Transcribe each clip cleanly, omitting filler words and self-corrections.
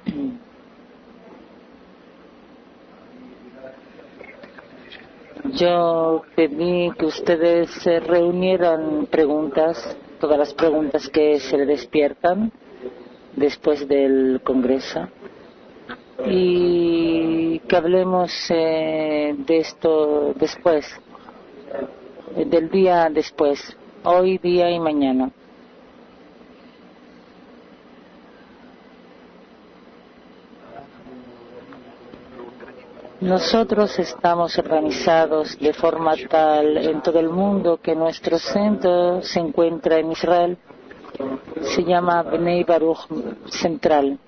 Yo pedí que ustedes se reunieran preguntas, todas las preguntas que se le despiertan después del Congreso, y que hablemos de esto después, del día después, hoy, día y mañana. Nosotros estamos organizados de forma tal en todo el mundo que nuestro centro se encuentra en Israel. Se llama Bnei Baruch Central.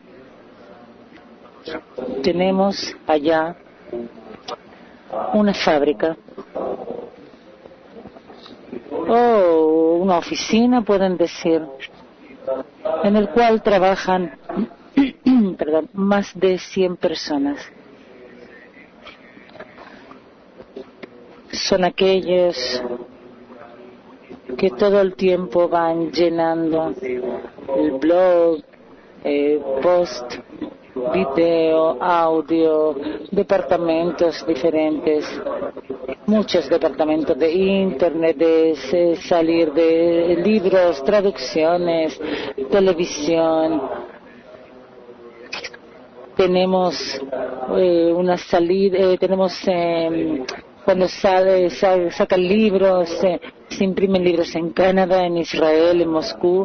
Tenemos allá una fábrica o una oficina, pueden decir, en el cual trabajan más de 100 personas. Son aquellos que todo el tiempo van llenando el blog, post, video, audio, departamentos diferentes, muchos departamentos de internet, de salir de libros, traducciones, televisión. Tenemos una salida, tenemos cuando sacan libros, se imprimen libros en Canadá, en Israel, en Moscú.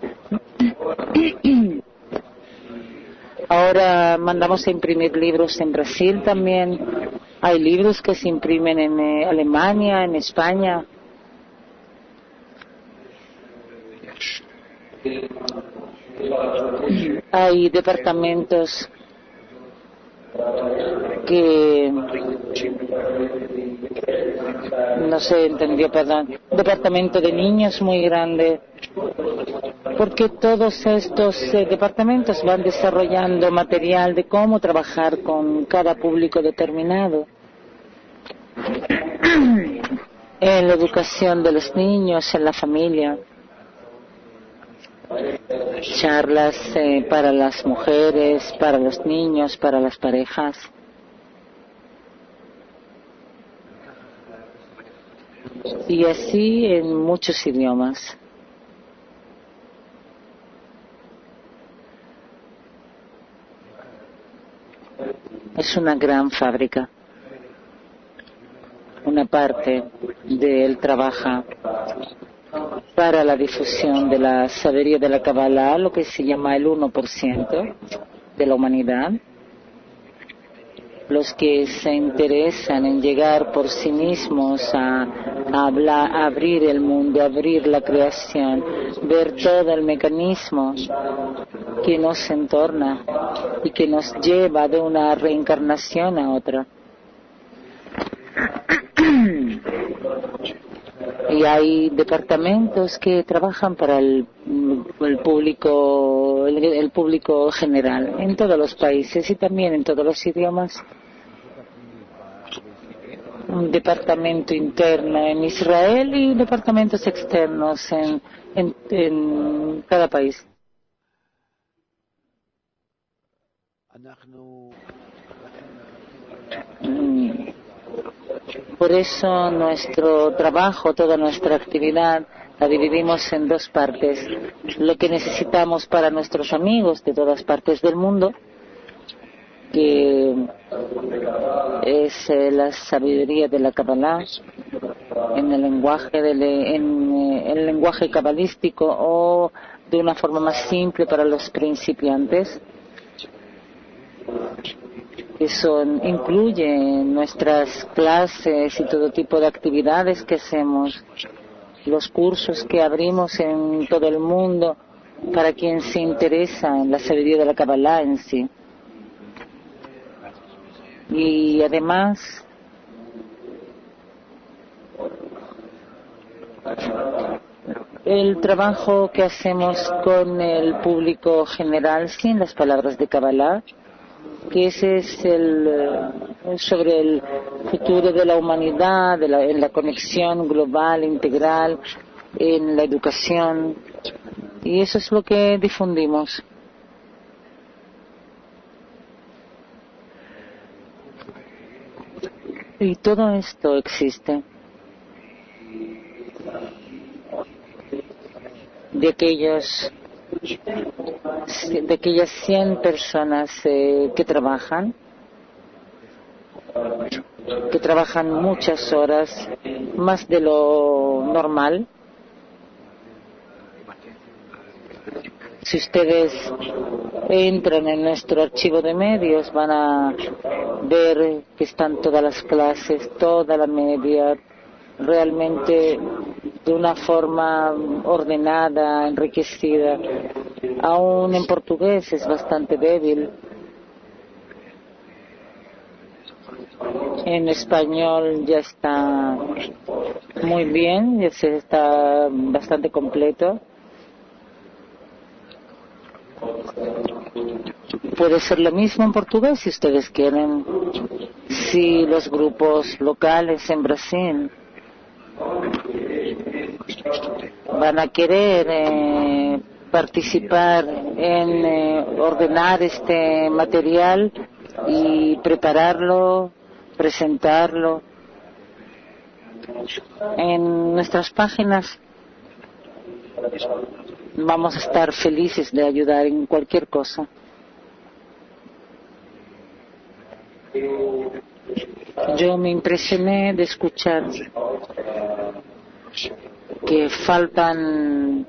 Ahora mandamos a imprimir libros en Brasil también. Hay libros que se imprimen en Alemania, en España. Hay departamentos que no se entendió, perdón, departamento de niños muy grande, porque todos estos departamentos van desarrollando material de cómo trabajar con cada público determinado en la educación de los niños, en la familia, charlas para las mujeres, para los niños, para las parejas. Y así en muchos idiomas. Es una gran fábrica. Una parte de él trabaja para la difusión de la sabiduría de la Kabbalah, lo que se llama el 1% de la humanidad. Los que se interesan en llegar por sí mismos a abrir el mundo, abrir la creación, ver todo el mecanismo que nos entorna y que nos lleva de una reencarnación a otra. Y hay departamentos que trabajan para el público general en todos los países y también en todos los idiomas. Un departamento interno en Israel y departamentos externos en cada país. Por eso nuestro trabajo, toda nuestra actividad, la dividimos en dos partes. Lo que necesitamos para nuestros amigos de todas partes del mundo, que es la sabiduría de la Kabbalah en el lenguaje cabalístico o de una forma más simple para los principiantes. Eso incluye nuestras clases y todo tipo de actividades que hacemos, los cursos que abrimos en todo el mundo para quien se interesa en la sabiduría de la Kabbalah en sí. Y además el trabajo que hacemos con el público general sin las palabras de Kabbalah, que ese es sobre el futuro de la humanidad, en la conexión global, integral, en la educación, y eso es lo que difundimos. Y todo esto existe. De aquellas 100 personas que trabajan muchas horas, más de lo normal. Si ustedes entran en nuestro archivo de medios, van a ver que están todas las clases, toda la media, realmente de una forma ordenada, enriquecida. Aún en portugués es bastante débil. En español ya está muy bien, ya está bastante completo. Puede ser lo mismo en portugués si ustedes quieren. Si los grupos locales en Brasil van a querer participar en ordenar este material y prepararlo, presentarlo en nuestras páginas, vamos a estar felices de ayudar en cualquier cosa. Yo me impresioné de escuchar que faltan,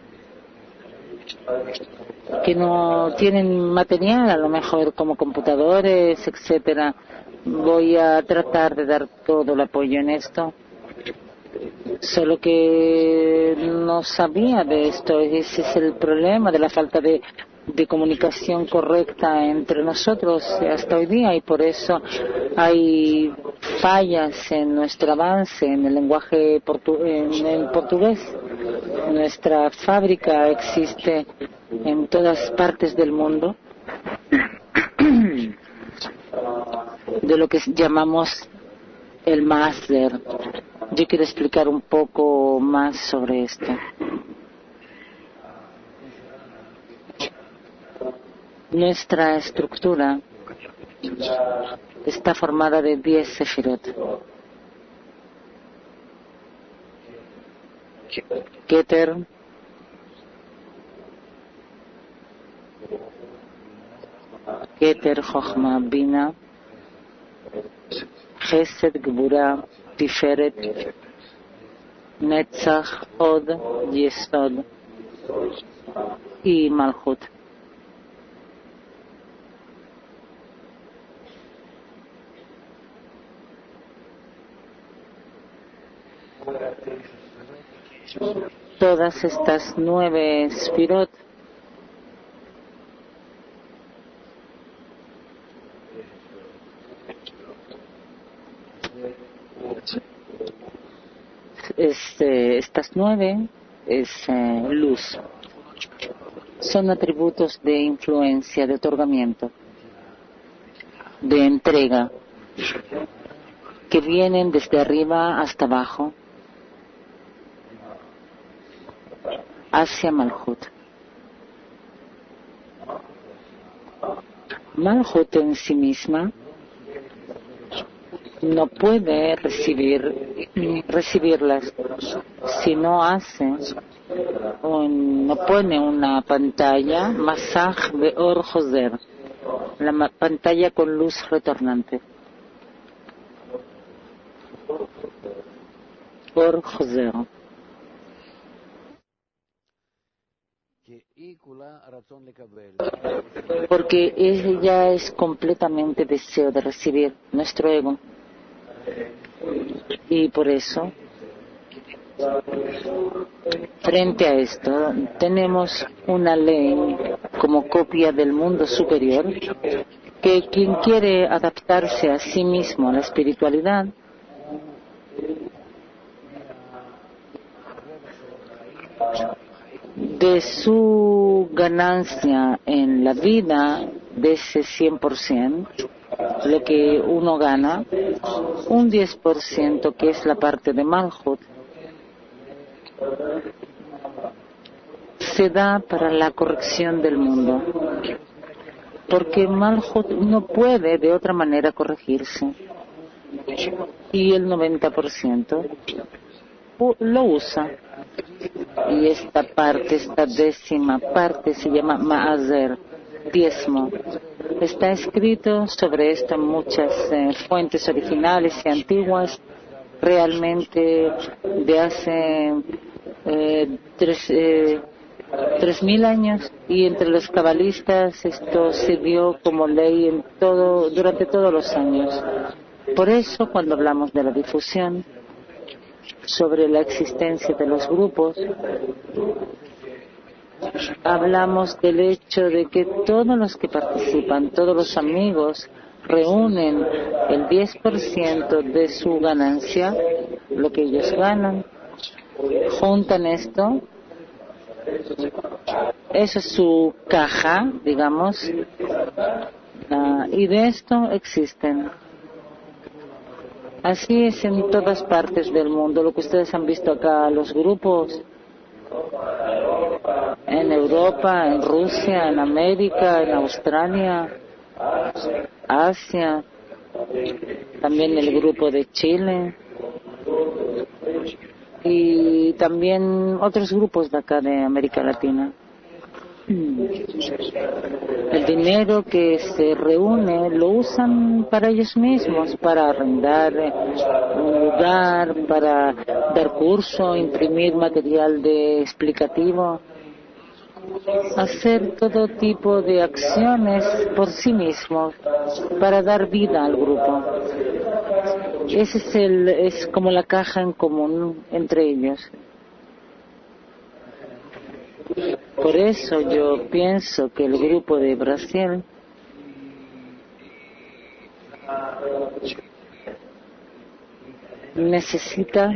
que no tienen material, a lo mejor como computadores, etcétera. Voy a tratar de dar todo el apoyo en esto. Solo que no sabía de esto. Ese es el problema de la falta de comunicación correcta entre nosotros hasta hoy día, y por eso hay fallas en nuestro avance en el lenguaje en el portugués. Nuestra fábrica existe en todas partes del mundo de lo que llamamos el máster. Yo quiero explicar un poco más sobre esto. Nuestra estructura está formada de 10 sefirot. Keter, Chochma, Bina, Chesed, Gebura, Tiferet, Netzach, Od, Yesod y Malchut. Todas estas 9 sefirot estas 9 es luz. Son atributos de influencia, de otorgamiento, de entrega, que vienen desde arriba hasta abajo, hacia Malchut. Malchut en sí misma no puede recibirlas si no hace o no pone una pantalla, Masaj Beor Joser, la pantalla con luz retornante. Or Joser. Porque ella es completamente deseo de recibir, nuestro ego. Y por eso, frente a esto, tenemos una ley como copia del mundo superior, que quien quiere adaptarse a sí mismo a la espiritualidad, de su ganancia en la vida, de ese 100%, lo que uno gana, un 10%, que es la parte de Malchut, se da para la corrección del mundo, porque Malchut no puede de otra manera corregirse. y el 90% lo usa. Y esta parte, esta décima parte se llama Ma'aser, diezmo. Está escrito sobre esto en muchas fuentes originales y antiguas, realmente de hace 3000 años, y entre los cabalistas esto se dio como ley durante todos los años. Por eso, cuando hablamos de la difusión sobre la existencia de los grupos, hablamos del hecho de que todos los que participan, todos los amigos, reúnen el 10% de su ganancia, lo que ellos ganan, juntan esto, eso es su caja, digamos, y de esto existen. Así es en todas partes del mundo. Lo que ustedes han visto acá, los grupos en Europa, en Rusia, en América, en Australia, Asia, también el grupo de Chile y también otros grupos de acá de América Latina. El dinero que se reúne lo usan para ellos mismos, para arrendar un lugar, para dar curso, imprimir material explicativo, hacer todo tipo de acciones por sí mismos para dar vida al grupo. Ese es como la caja en común entre ellos. Por eso yo pienso que el grupo de Brasil necesita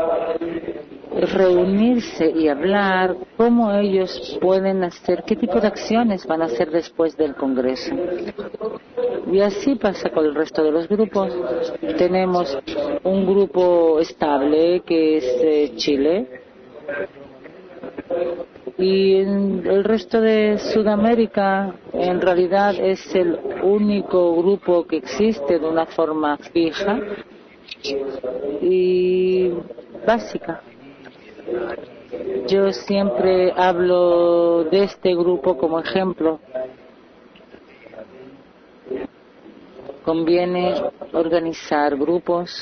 reunirse y hablar cómo ellos pueden hacer, qué tipo de acciones van a hacer después del Congreso. Y así pasa con el resto de los grupos. Tenemos un grupo estable que es Chile, y en el resto de Sudamérica en realidad es el único grupo que existe de una forma fija y básica. Yo siempre hablo de este grupo como ejemplo. Conviene organizar grupos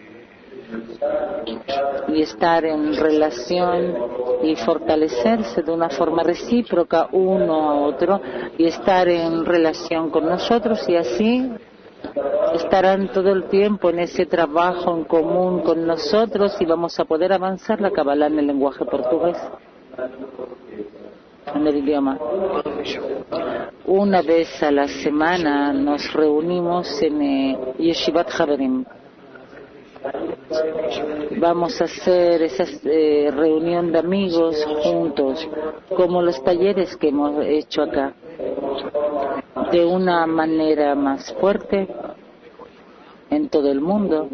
y estar en relación y fortalecerse de una forma recíproca uno a otro y estar en relación con nosotros, y así estarán todo el tiempo en ese trabajo en común con nosotros y vamos a poder avanzar la Kabbalah en el lenguaje portugués, en el idioma. Una vez a la semana nos reunimos en Yeshivat Haverim. Vamos a hacer esa reunión de amigos juntos, como los talleres que hemos hecho acá, de una manera más fuerte en todo el mundo.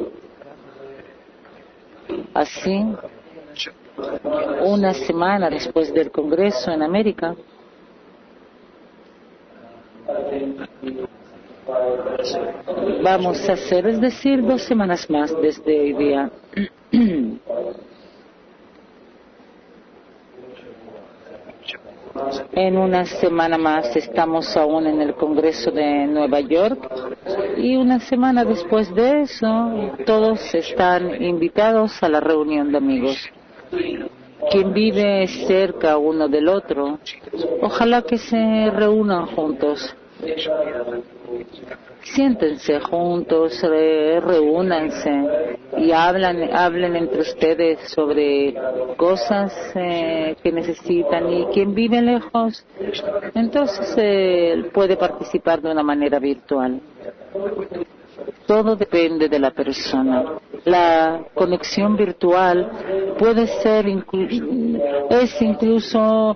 Así, una semana después del Congreso en América, vamos a hacer, es decir, 2 semanas más desde hoy día. En una semana más estamos aún en el Congreso de Nueva York, y una semana después de eso todos están invitados a la reunión de amigos. Quien vive cerca uno del otro, ojalá que se reúnan juntos. Siéntense juntos, reúnanse y hablen entre ustedes sobre cosas que necesitan, y quien vive lejos, entonces puede participar de una manera virtual. Todo depende de la persona. La conexión virtual puede ser, es incluso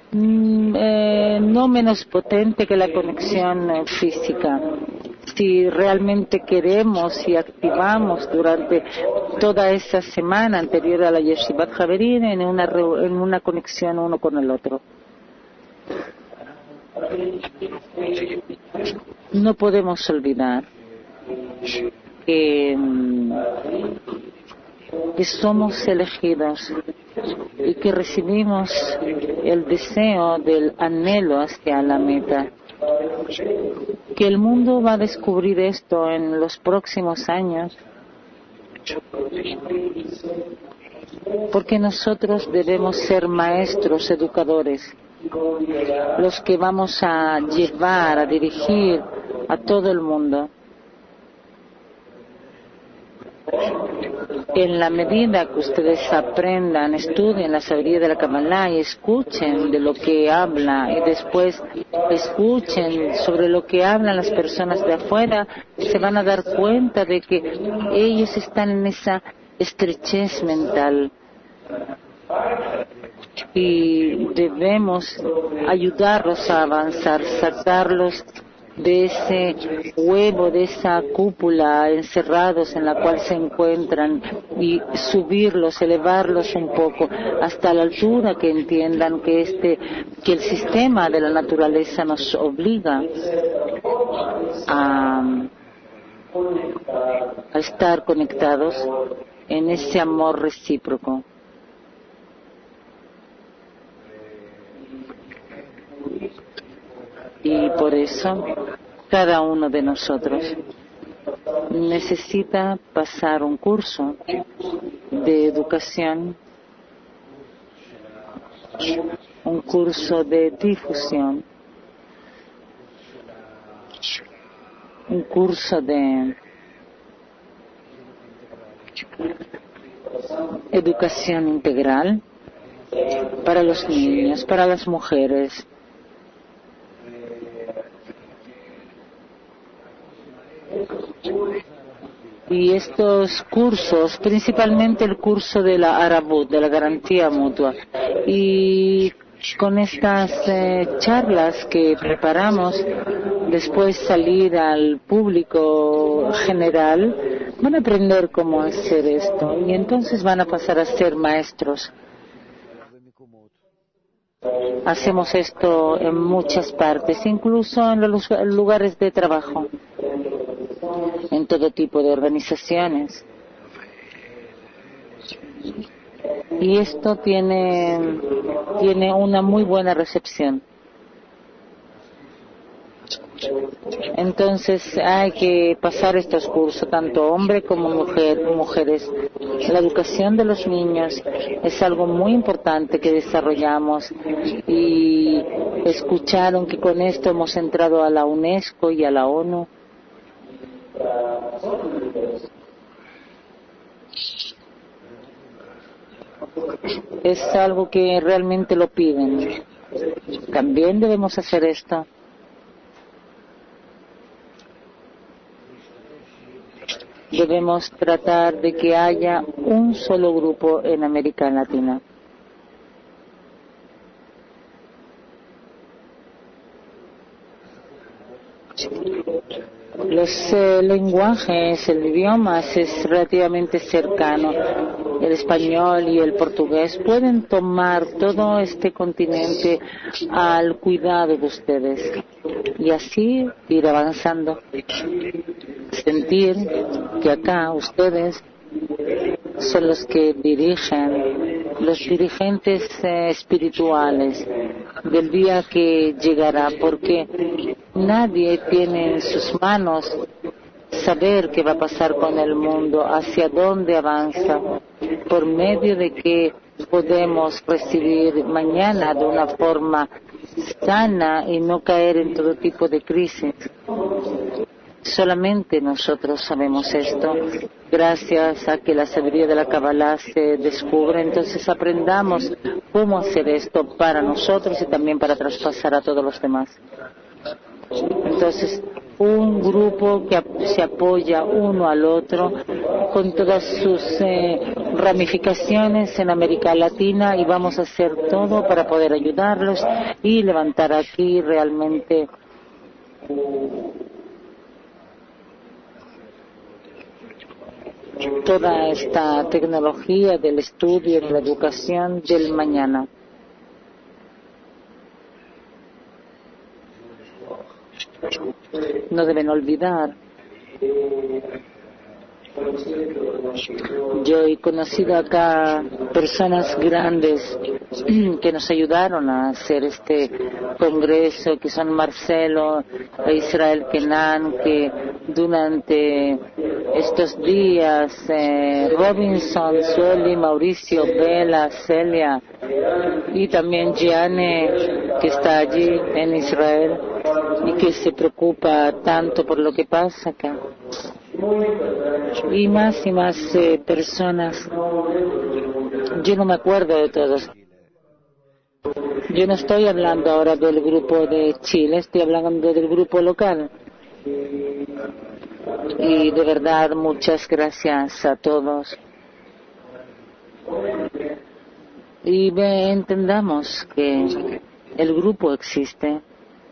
no menos potente que la conexión física. Si realmente queremos y activamos durante toda esa semana anterior a la Yeshivat Haverim en una conexión uno con el otro. No podemos olvidar que somos elegidos y que recibimos el deseo del anhelo hacia la meta. Que el mundo va a descubrir esto en los próximos años, porque nosotros debemos ser maestros educadores, los que vamos a llevar, a dirigir a todo el mundo. En la medida que ustedes aprendan, estudien la sabiduría de la Kabbalah y escuchen de lo que habla y después escuchen sobre lo que hablan las personas de afuera, se van a dar cuenta de que ellos están en esa estrechez mental y debemos ayudarlos a avanzar, sacarlos de ese huevo, de esa cúpula encerrados en la cual se encuentran y subirlos, elevarlos un poco hasta la altura que entiendan que el sistema de la naturaleza nos obliga a estar conectados en ese amor recíproco. Y por eso cada uno de nosotros necesita pasar un curso de educación, un curso de difusión, un curso de educación integral para los niños, para las mujeres. Y estos cursos, principalmente el curso de la Arabut, de la garantía mutua, y con estas charlas que preparamos, después salir al público general, van a aprender cómo hacer esto y entonces van a pasar a ser maestros. Hacemos esto en muchas partes, incluso en los lugares de trabajo, en todo tipo de organizaciones. Y esto tiene una muy buena recepción. Entonces hay que pasar estos cursos, tanto hombre como mujeres. La educación de los niños es algo muy importante que desarrollamos y escucharon que con esto hemos entrado a la UNESCO y a la ONU. Es algo que realmente lo piden. También debemos hacer esto. Debemos tratar de que haya un solo grupo en América Latina. Los lenguajes, el idioma es relativamente cercano. El español y el portugués pueden tomar todo este continente al cuidado de ustedes y así ir avanzando. Sentir que acá ustedes son los que dirigen, los dirigentes espirituales del día que llegará, porque nadie tiene en sus manos saber qué va a pasar con el mundo, hacia dónde avanza, por medio de que podemos recibir mañana de una forma sana y no caer en todo tipo de crisis. Solamente nosotros sabemos esto, gracias a que la sabiduría de la Kabbalah se descubre. Entonces aprendamos cómo hacer esto para nosotros y también para traspasar a todos los demás. Entonces, un grupo que se apoya uno al otro con todas sus ramificaciones en América Latina, y vamos a hacer todo para poder ayudarlos y levantar aquí realmente toda esta tecnología del estudio, de la educación del mañana. No deben olvidar Yo he conocido acá personas grandes que nos ayudaron a hacer este congreso, que son Marcelo e Israel Kenan, que durante estos días, Robinson, Sueli, Mauricio, Bela, Celia y también Gianne, que está allí en Israel y que se preocupa tanto por lo que pasa acá. Y más personas. Yo no me acuerdo de todos. Yo no estoy hablando ahora del grupo de Chile, estoy hablando del grupo local. Y de verdad, muchas gracias a todos. Y entendamos que el grupo existe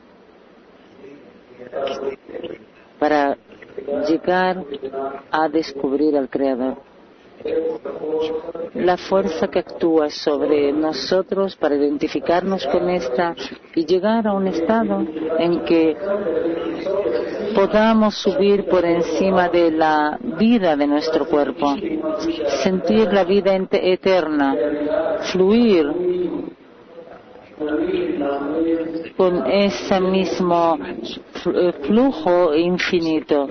para llegar a descubrir al Creador. La fuerza que actúa sobre nosotros para identificarnos con esta y llegar a un estado en que podamos subir por encima de la vida de nuestro cuerpo, sentir la vida eterna, fluir con ese mismo flujo infinito.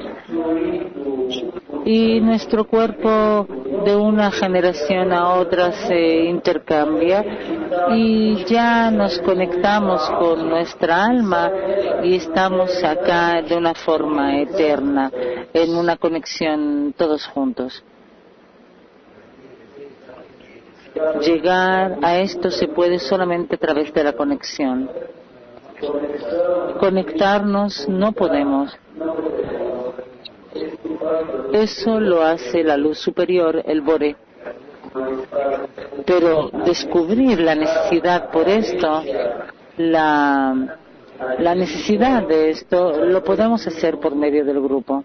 Y nuestro cuerpo de una generación a otra se intercambia y ya nos conectamos con nuestra alma y estamos acá de una forma eterna, en una conexión todos juntos. Llegar a esto se puede solamente a través de la conexión. Conectarnos no podemos. Eso lo hace la luz superior, el Boré. Pero descubrir la necesidad por esto, la necesidad de esto, lo podemos hacer por medio del grupo.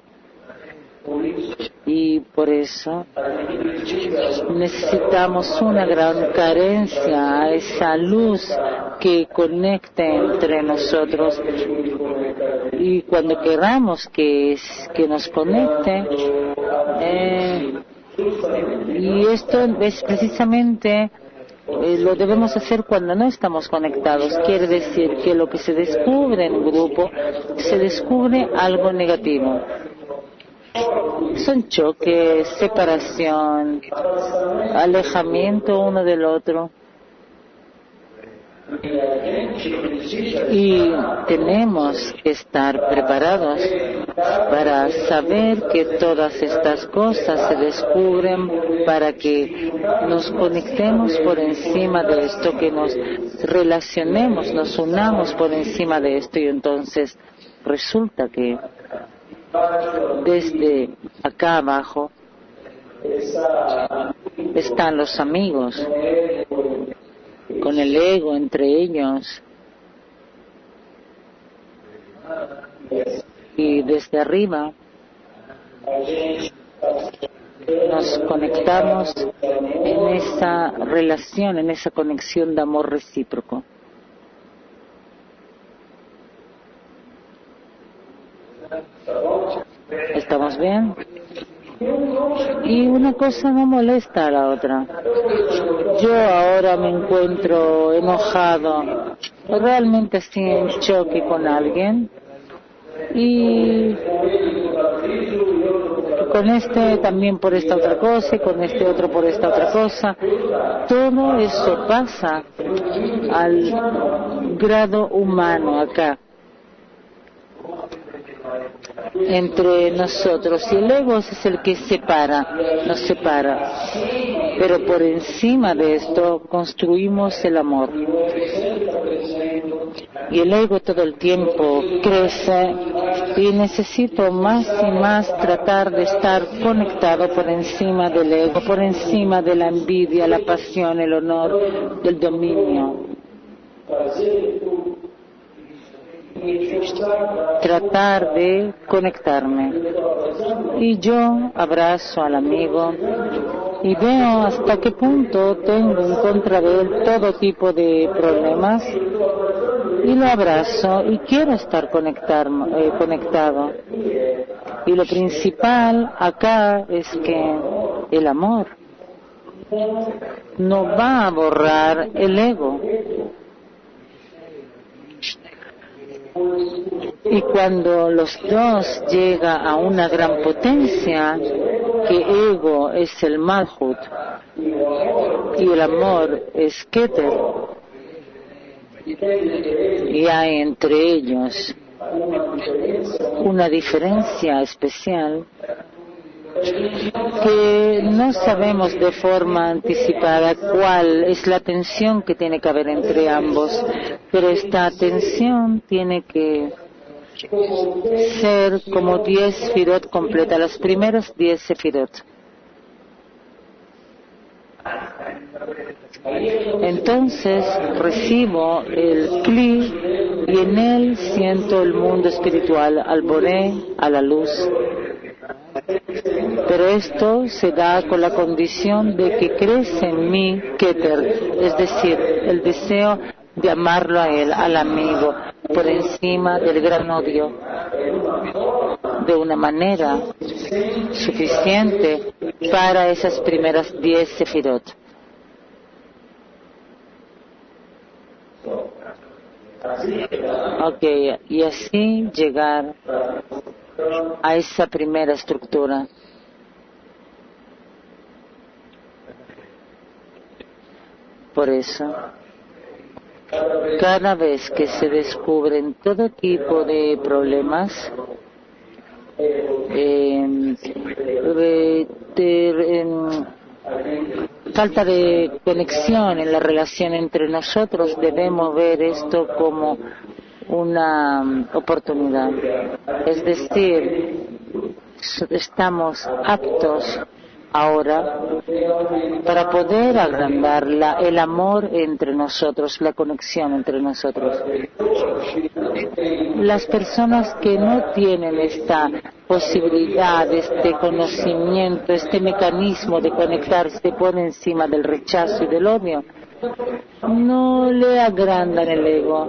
Y por eso necesitamos una gran carencia a esa luz que conecte entre nosotros. Y cuando queramos que nos conecte, y esto es precisamente lo debemos hacer cuando no estamos conectados. Quiere decir que lo que se descubre en un grupo, se descubre algo negativo. Son choques, separación, alejamiento uno del otro. Y tenemos que estar preparados para saber que todas estas cosas se descubren para que nos conectemos por encima de esto, que nos relacionemos, nos unamos por encima de esto. Y entonces resulta que desde acá abajo están los amigos, con el ego entre ellos, y desde arriba nos conectamos en esa relación, en esa conexión de amor recíproco. ¿Estamos bien? Y una cosa no molesta a la otra. Yo ahora me encuentro enojado, realmente así en choque con alguien, y con este también por esta otra cosa, y con este otro por esta otra cosa. Todo eso pasa al grado humano acá, entre nosotros, y el ego es el que nos separa, pero por encima de esto construimos el amor, y el ego todo el tiempo crece, y necesito más y más tratar de estar conectado por encima del ego, por encima de la envidia, la pasión, el honor, del dominio. Tratar de conectarme, y yo abrazo al amigo y veo hasta qué punto tengo en contra de él todo tipo de problemas, y lo abrazo y quiero estar conectado. Y lo principal acá es que el amor no va a borrar el ego. Y cuando los dos llegan a una gran potencia, que ego es el Malhut y el amor es Keter, y hay entre ellos una diferencia especial que no sabemos de forma anticipada cuál es la tensión que tiene que haber entre ambos, pero esta tensión tiene que ser como 10 sefirot completa, las primeras 10 sefirot. Entonces recibo el Kli y en él siento el mundo espiritual, al Boré, a la luz. Pero esto se da con la condición de que crece en mí Keter, es decir, el deseo de amarlo a él, al amigo, por encima del gran odio, de una manera suficiente para esas primeras 10 sefirot. Ok, y así llegar a esa primera estructura. Por eso, cada vez que se descubren todo tipo de problemas, falta de conexión en la relación entre nosotros, debemos ver esto como una oportunidad. Es decir, estamos aptos ahora para poder agrandar el amor entre nosotros, la conexión entre nosotros. Las personas que no tienen esta posibilidad, este conocimiento, este mecanismo de conectarse por encima del rechazo y del odio, no le agrandan el ego.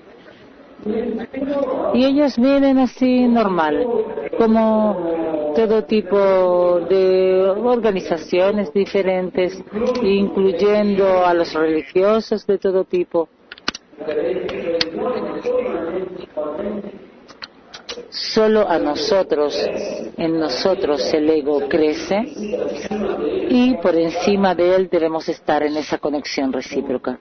Y ellos viven así normal, como todo tipo de organizaciones diferentes, incluyendo a los religiosos de todo tipo. Solo a nosotros, en nosotros el ego crece y por encima de él debemos estar en esa conexión recíproca.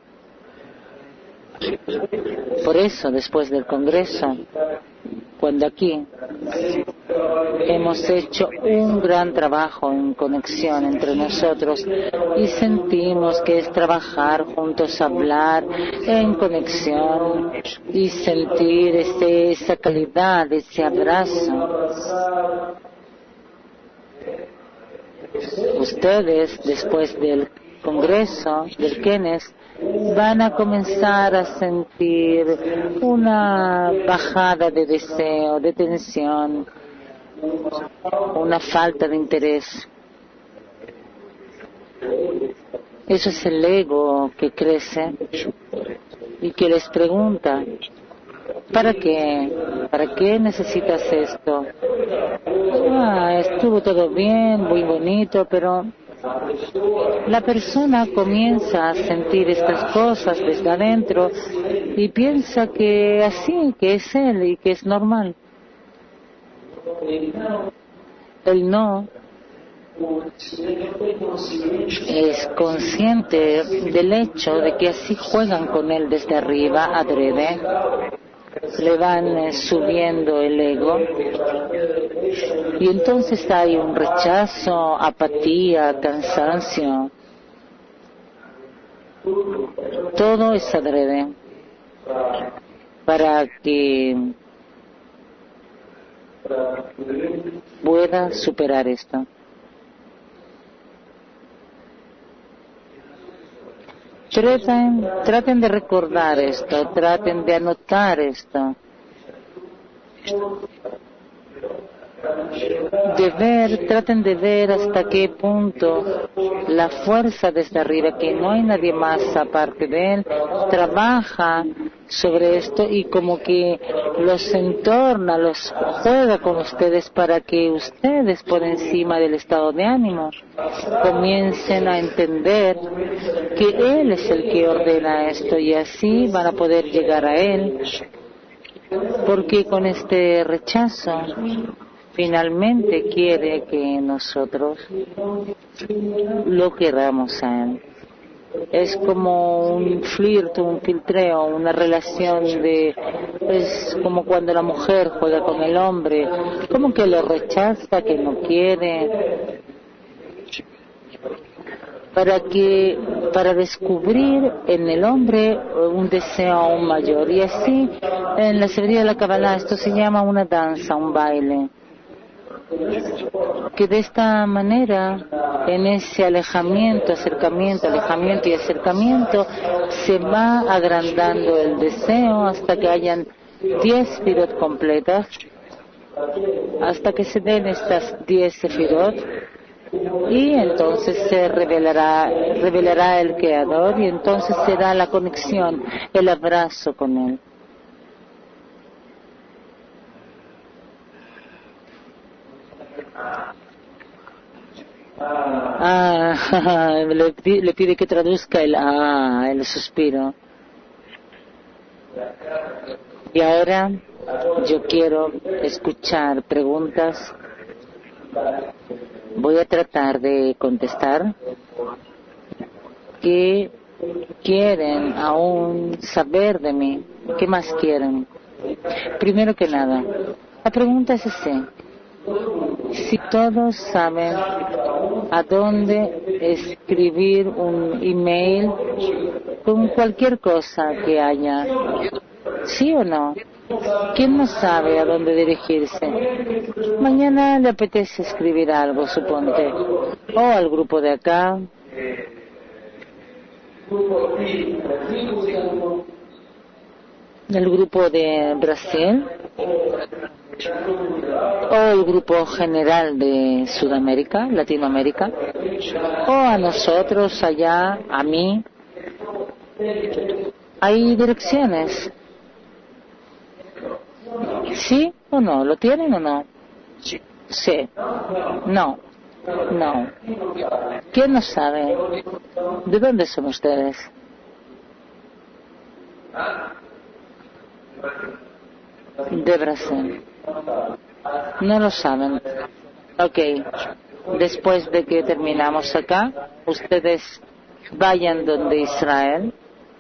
Por eso, después del Congreso, cuando aquí hemos hecho un gran trabajo en conexión entre nosotros y sentimos que es trabajar juntos, hablar en conexión y sentir esa calidad, ese abrazo. Ustedes, después del Congreso, del Kenes, van a comenzar a sentir una bajada de deseo, de tensión, una falta de interés. Eso es el ego que crece y que les pregunta, ¿para qué? ¿Para qué necesitas esto? Estuvo todo bien, muy bonito, pero la persona comienza a sentir estas cosas desde adentro y piensa que así, que es él y que es normal. Él no es consciente del hecho de que así juegan con él desde arriba, adrede, le van subiendo el ego y entonces hay un rechazo, apatía, cansancio. Todo es adrede para que pueda superar esto. Traten de recordar esto, traten de anotar esto. Traten de ver hasta qué punto la fuerza desde arriba, que no hay nadie más aparte de él, trabaja sobre esto y como que los entorna, los juega con ustedes para que ustedes por encima del estado de ánimo comiencen a entender que Él es el que ordena esto y así van a poder llegar a Él, porque con este rechazo finalmente quiere que nosotros lo queramos a Él. Es como un flirt, un filtreo, una relación es como cuando la mujer juega con el hombre, como que lo rechaza, que no quiere, para descubrir en el hombre un deseo aún mayor. Y así, en la sabiduría de la Kabbalah, esto se llama una danza, un baile. Que de esta manera, en ese alejamiento y acercamiento, se va agrandando el deseo hasta que hayan 10 sefirot completas, hasta que se den estas 10 sefirot, y entonces se revelará el Creador, y entonces será la conexión, el abrazo con Él. Le pide que traduzca el suspiro. Y ahora yo quiero escuchar preguntas. Voy a tratar de contestar. ¿Qué quieren aún saber de mí? ¿Qué más quieren? Primero que nada, la pregunta es así. Si todos saben a dónde escribir un email con cualquier cosa que haya, ¿sí o no? ¿Quién no sabe a dónde dirigirse? Mañana le apetece escribir algo, suponte, o al grupo de acá, el grupo de Brasil, o el grupo general de Sudamérica, Latinoamérica, o a nosotros allá, a mí. Hay direcciones. ¿Sí o no? ¿Lo tienen o no? Sí. No. No. ¿Quién no sabe? ¿De dónde son ustedes? De Brasil. No lo saben. Ok. Después de que terminamos acá, ustedes vayan donde Israel.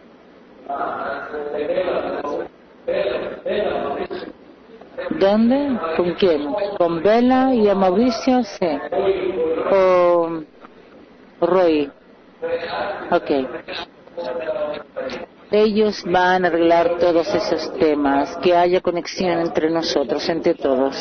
¿Dónde? ¿Con quién? ¿Con Bela y a Mauricio? Sí. ¿O Roy? Ok. Ellos van a arreglar todos esos temas, que haya conexión entre nosotros, entre todos.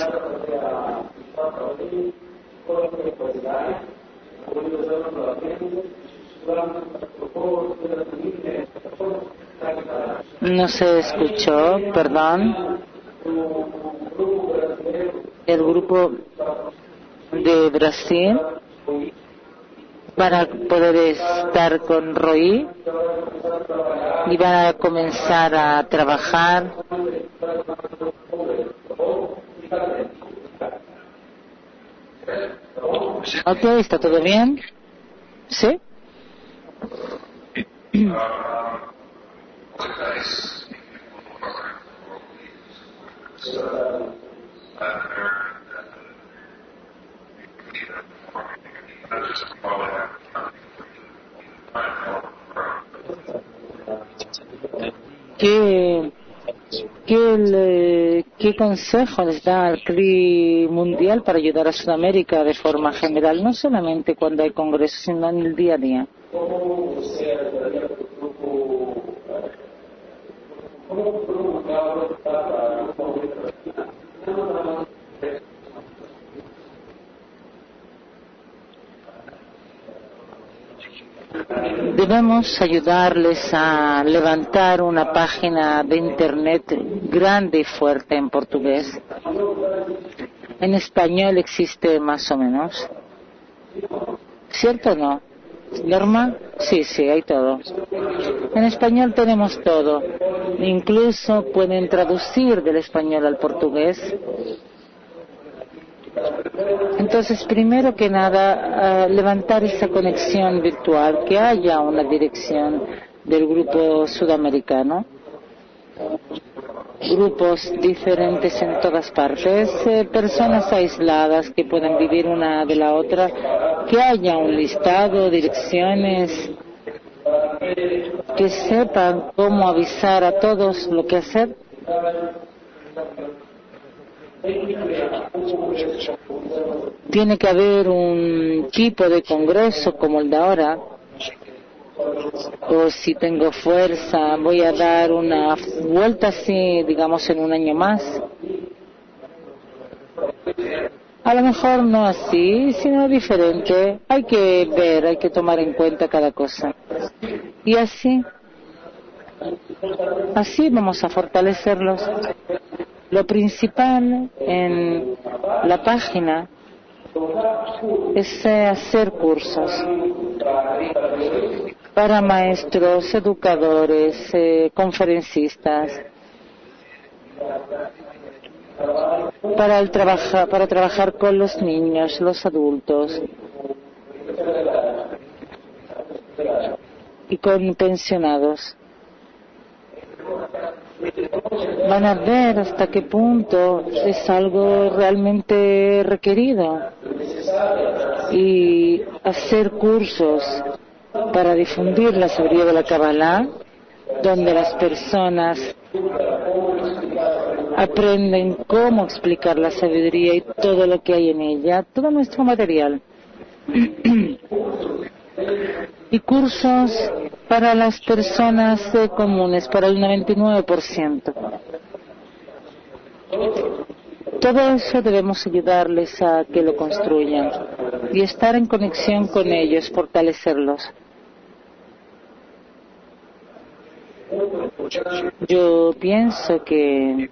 No se escuchó, perdón. El grupo de Brasil para poder estar con Roy y van a comenzar a trabajar. Ok, ¿está todo bien? ¿Sí? ¿Qué consejo les da al CRI mundial para ayudar a Sudamérica de forma general, no solamente cuando hay congresos, sino en el día a día? Debemos ayudarles a levantar una página de internet grande y fuerte en portugués. En español existe más o menos. ¿Cierto o no? ¿Norma? Sí, sí, hay todo. En español tenemos todo. Incluso pueden traducir del español al portugués. Entonces, primero que nada, levantar esa conexión virtual, que haya una dirección del grupo sudamericano, grupos diferentes en todas partes, personas aisladas que puedan vivir una de la otra, que haya un listado, direcciones, que sepan cómo avisar a todos lo que hacer. Tiene que haber un tipo de congreso como el de ahora, o si tengo fuerza voy a dar una vuelta así, digamos, en un año más. A lo mejor no así, sino diferente. Hay que ver, hay que tomar en cuenta cada cosa. Y así vamos a fortalecerlos. Lo principal en la página es hacer cursos para maestros, educadores, conferencistas, para trabajar con los niños, los adultos y con pensionados. Van a ver hasta qué punto es algo realmente requerido, y hacer cursos para difundir la sabiduría de la Kabbalah, donde las personas aprenden cómo explicar la sabiduría y todo lo que hay en ella, todo nuestro material. Y cursos para las personas comunes, para el 99%. Todo eso debemos ayudarles a que lo construyan y estar en conexión con ellos, fortalecerlos. Yo pienso que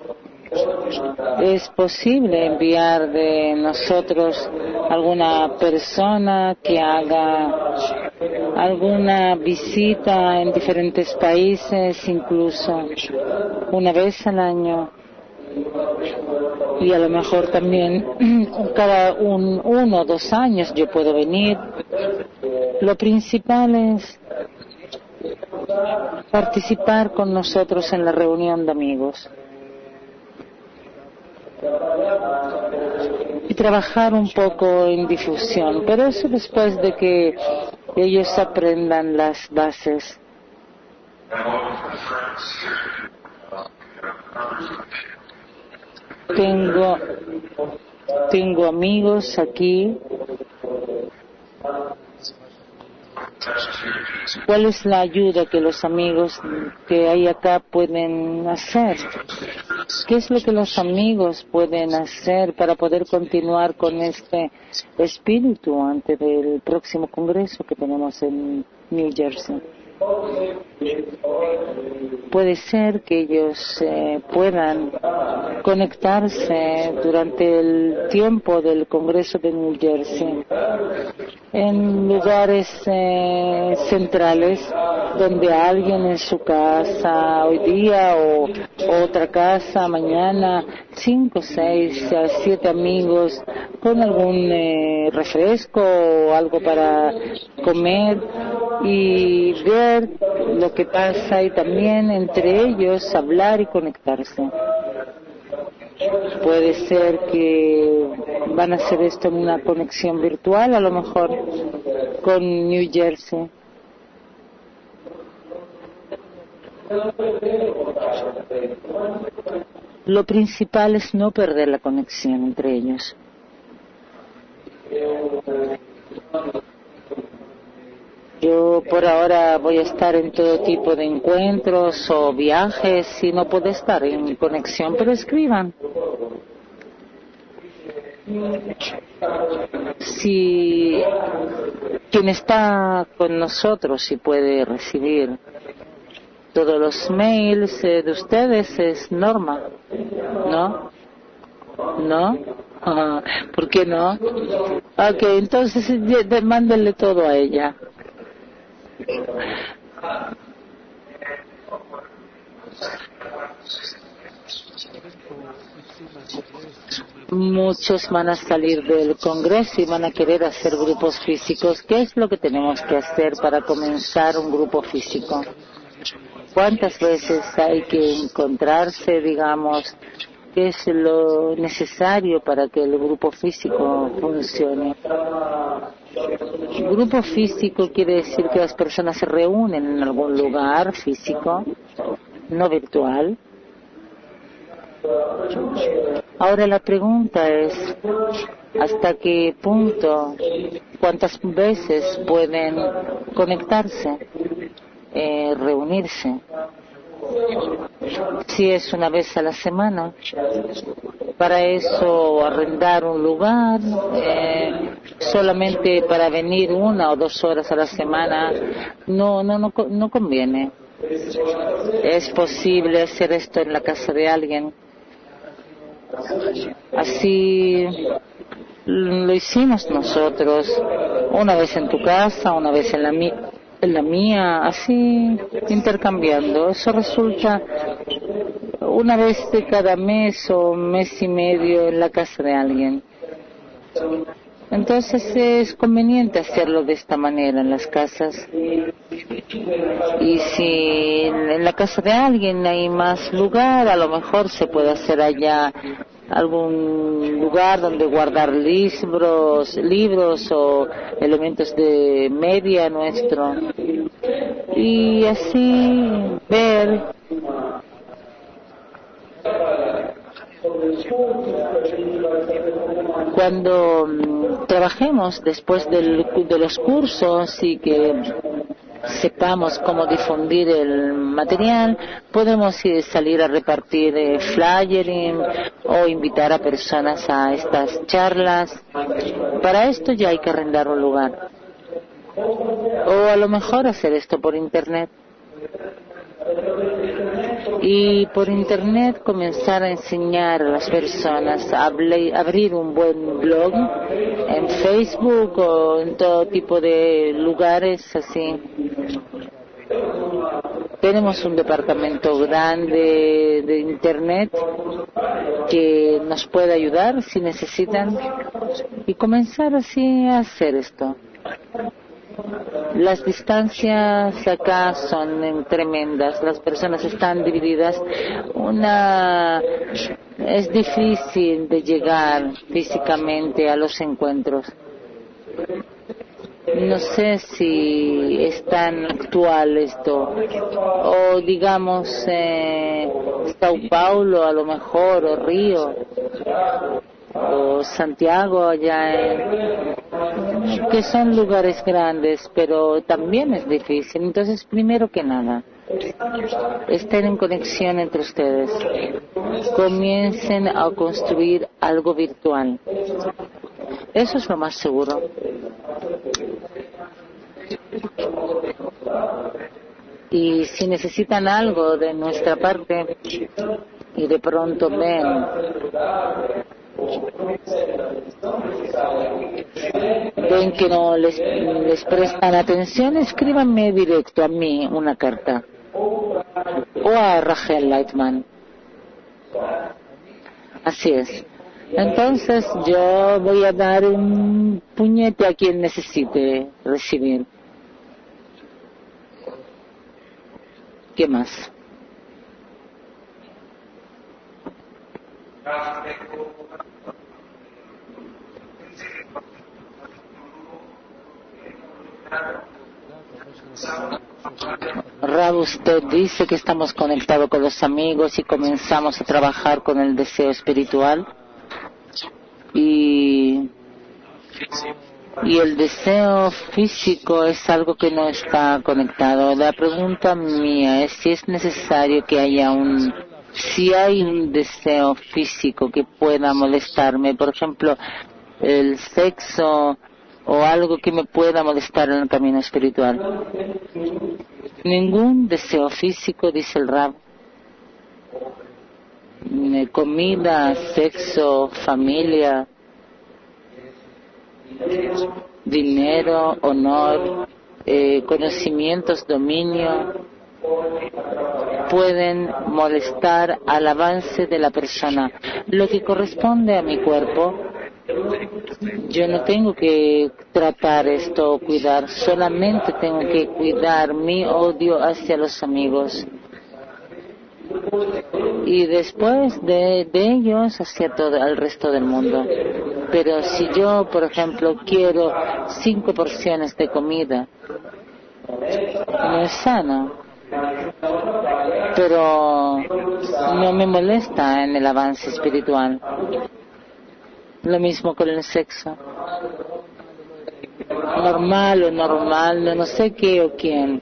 es posible enviar de nosotros alguna persona que haga alguna visita en diferentes países, incluso una vez al año, y a lo mejor también cada 1 o 2 años yo puedo venir. Lo principal es participar con nosotros en la reunión de amigos y trabajar un poco en difusión, pero eso después de que ellos aprendan las bases. Tengo amigos aquí. ¿Cuál es la ayuda que los amigos que hay acá pueden hacer? ¿Qué es lo que los amigos pueden hacer para poder continuar con este espíritu antes del próximo congreso que tenemos en New Jersey? Puede ser que ellos puedan conectarse durante el tiempo del Congreso de New Jersey en lugares centrales, donde alguien en su casa hoy día o otra casa mañana, 5, 6, 7 amigos con algún refresco o algo para comer y ver lo que pasa, y también entre ellos hablar y conectarse. Puede ser que van a hacer esto en una conexión virtual, a lo mejor con New Jersey. Lo principal es no perder la conexión entre ellos. Yo por ahora voy a estar en todo tipo de encuentros o viajes, si no puedo estar en conexión, pero escriban. Si quien está con nosotros y puede recibir todos los mails de ustedes es Norma, ¿no? ¿No? ¿Por qué no? Ok, entonces mándenle todo a ella. Muchos van a salir del Congreso y van a querer hacer grupos físicos. ¿Qué es lo que tenemos que hacer para comenzar un grupo físico? ¿Cuántas veces hay que encontrarse, digamos? ¿Qué es lo necesario para que el grupo físico funcione? Grupo físico quiere decir que las personas se reúnen en algún lugar físico, no virtual. Ahora la pregunta es, ¿hasta qué punto, cuántas veces pueden conectarse, reunirse? Si es una vez a la semana, para eso arrendar un lugar, solamente para venir 1 o 2 horas a la semana, no conviene. Es posible hacer esto en la casa de alguien. Así lo hicimos nosotros, una vez en tu casa, una vez en la mía, así intercambiando. Eso resulta una vez de cada mes o mes y medio en la casa de alguien. Entonces es conveniente hacerlo de esta manera en las casas. Y si en la casa de alguien hay más lugar, a lo mejor se puede hacer allá algún lugar donde guardar libros o elementos de media nuestro. Y así ver cuando trabajemos después de los cursos y que sepamos cómo difundir el material, podemos salir a repartir flyering o invitar a personas a estas charlas. Para esto ya hay que arrendar un lugar. O a lo mejor hacer esto por internet. Y por internet comenzar a enseñar a las personas a abrir un buen blog en Facebook o en todo tipo de lugares así. Tenemos un departamento grande de internet que nos puede ayudar si necesitan y comenzar así a hacer esto. Las distancias acá son tremendas, las personas están divididas. Es difícil de llegar físicamente a los encuentros. No sé si es tan actual esto, o digamos Sao Paulo a lo mejor, o Río, o Santiago allá, que son lugares grandes, pero también es difícil. Entonces, primero que nada, estén en conexión entre ustedes, comiencen a construir algo virtual. Eso es lo más seguro. Y si necesitan algo de nuestra parte y de pronto ven que no les prestan atención, escríbanme directo a mí una carta o a Rachel Lightman. Así es. Entonces yo voy a dar un puñete a quien necesite recibir. ¿Qué más? Rab, usted dice que estamos conectados con los amigos y comenzamos a trabajar con el deseo espiritual. Y el deseo físico es algo que no está conectado. La pregunta mía es si es necesario que haya si hay un deseo físico que pueda molestarme, por ejemplo, el sexo o algo que me pueda molestar en el camino espiritual. Ningún deseo físico, dice el Rab. Comida, sexo, familia, dinero, honor, conocimientos, dominio, pueden molestar al avance de la persona. Lo que corresponde a mi cuerpo, yo no tengo que tratar esto o cuidar, solamente tengo que cuidar mi odio hacia los amigos. Y después de ellos hacia todo el resto del mundo. Pero si yo, por ejemplo, quiero 5 porciones de comida, no es sano, pero no me molesta en el avance espiritual. Lo mismo con el sexo. Normal o normal, no sé qué o quién.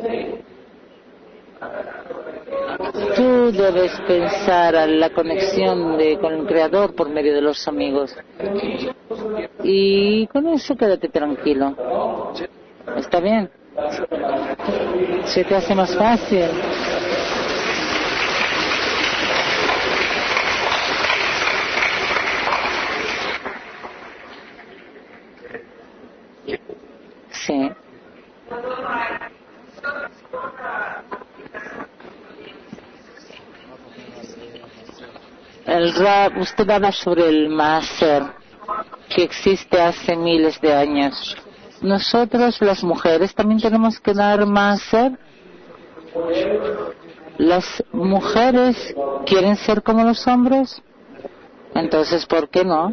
Tú debes pensar en la conexión con el Creador por medio de los amigos. Y con eso quédate tranquilo. ¿Está bien? Se te hace más fácil. Sí. El Rab, usted habla sobre el Maser, que existe hace miles de años. Nosotros, las mujeres, también tenemos que dar Maser. Las mujeres quieren ser como los hombres, entonces, ¿por qué no?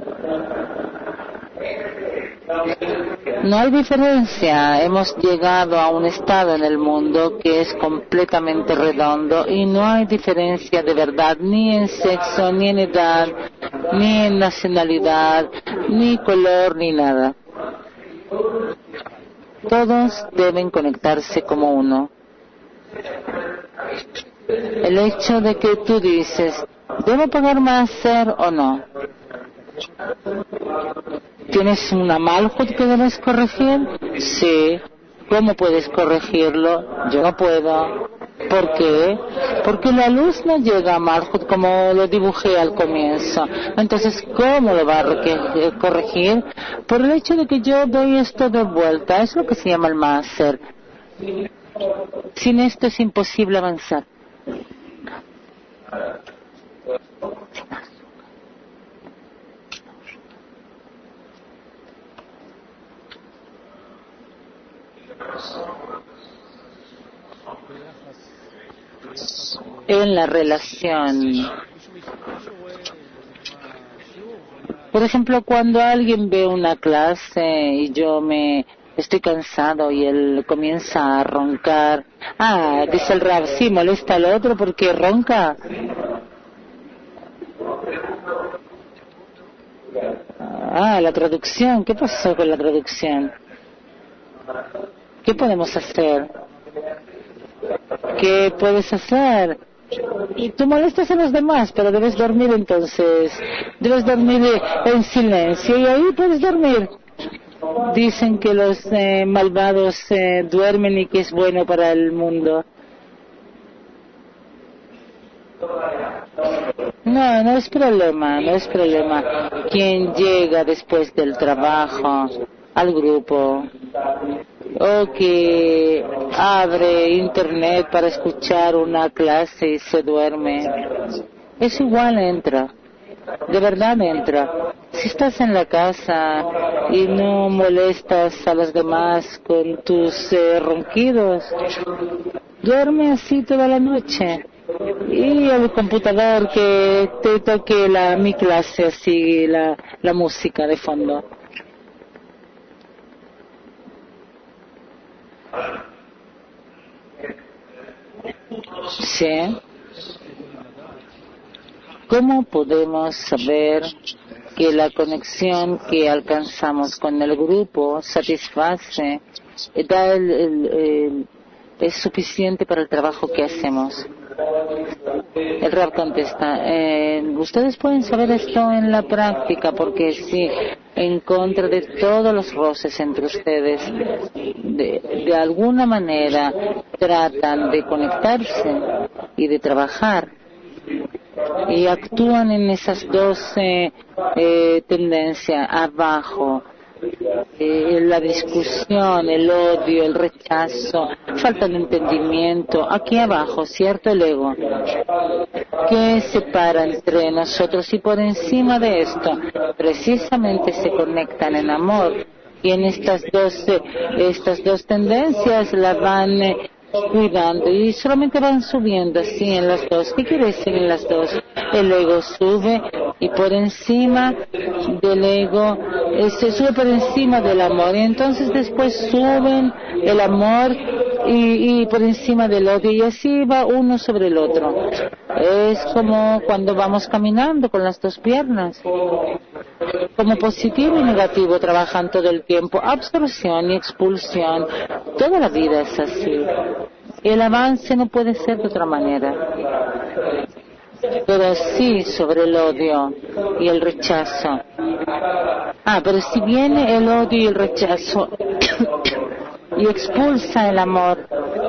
No hay diferencia. Hemos llegado a un estado en el mundo que es completamente redondo y no hay diferencia de verdad ni en sexo, ni en edad, ni en nacionalidad, ni color, ni nada. Todos deben conectarse como uno. El hecho de que tú dices, ¿debo pagar más ser o no? ¿Tienes una malhut que debes corregir? Sí. ¿Cómo puedes corregirlo? Yo no puedo. ¿Por qué? Porque la luz no llega a malhut como lo dibujé al comienzo. Entonces, ¿cómo lo va a corregir? Por el hecho de que yo doy esto de vuelta. Es lo que se llama el máser. Sin esto es imposible avanzar. En la relación. Por ejemplo, cuando alguien ve una clase y yo estoy cansado y él comienza a roncar. Dice el Rab, sí, molesta al otro porque ronca. La traducción. ¿Qué pasó con la traducción? ¿Qué podemos hacer? ¿Qué puedes hacer? Y tú molestas a los demás, pero debes dormir entonces. Debes dormir en silencio y ahí puedes dormir. Dicen que los malvados duermen y que es bueno para el mundo. No, no es problema, no es problema. Quien llega después del trabajo al grupo o que abre internet para escuchar una clase y se duerme, es igual, entra. De verdad entra. Si estás en la casa y no molestas a los demás con tus ronquidos, duerme así toda la noche. Y el computador que te toque mi clase así, la música de fondo. Sí. ¿Cómo podemos saber que la conexión que alcanzamos con el grupo satisface, es suficiente para el trabajo que hacemos? El Rab contesta, ustedes pueden saber esto en la práctica, porque si en contra de todos los roces entre ustedes, de alguna manera tratan de conectarse y de trabajar, y actúan en esas dos tendencias, abajo, la discusión, el odio, el rechazo, falta de entendimiento, aquí abajo, ¿cierto? El ego, que separa entre nosotros, y por encima de esto, precisamente se conectan en amor. Y en estas dos tendencias la van cuidando, y solamente van subiendo así en las dos. ¿Qué quiere decir en las dos? El ego sube, y por encima del ego se sube por encima del amor, y entonces después suben el amor y por encima del odio, y así va uno sobre el otro. Es como cuando vamos caminando con las dos piernas, como positivo y negativo trabajan todo el tiempo, absorción y expulsión. Toda la vida es así. El avance no puede ser de otra manera. Pero sí sobre el odio y el rechazo. Pero si viene el odio y el rechazo y expulsa el amor,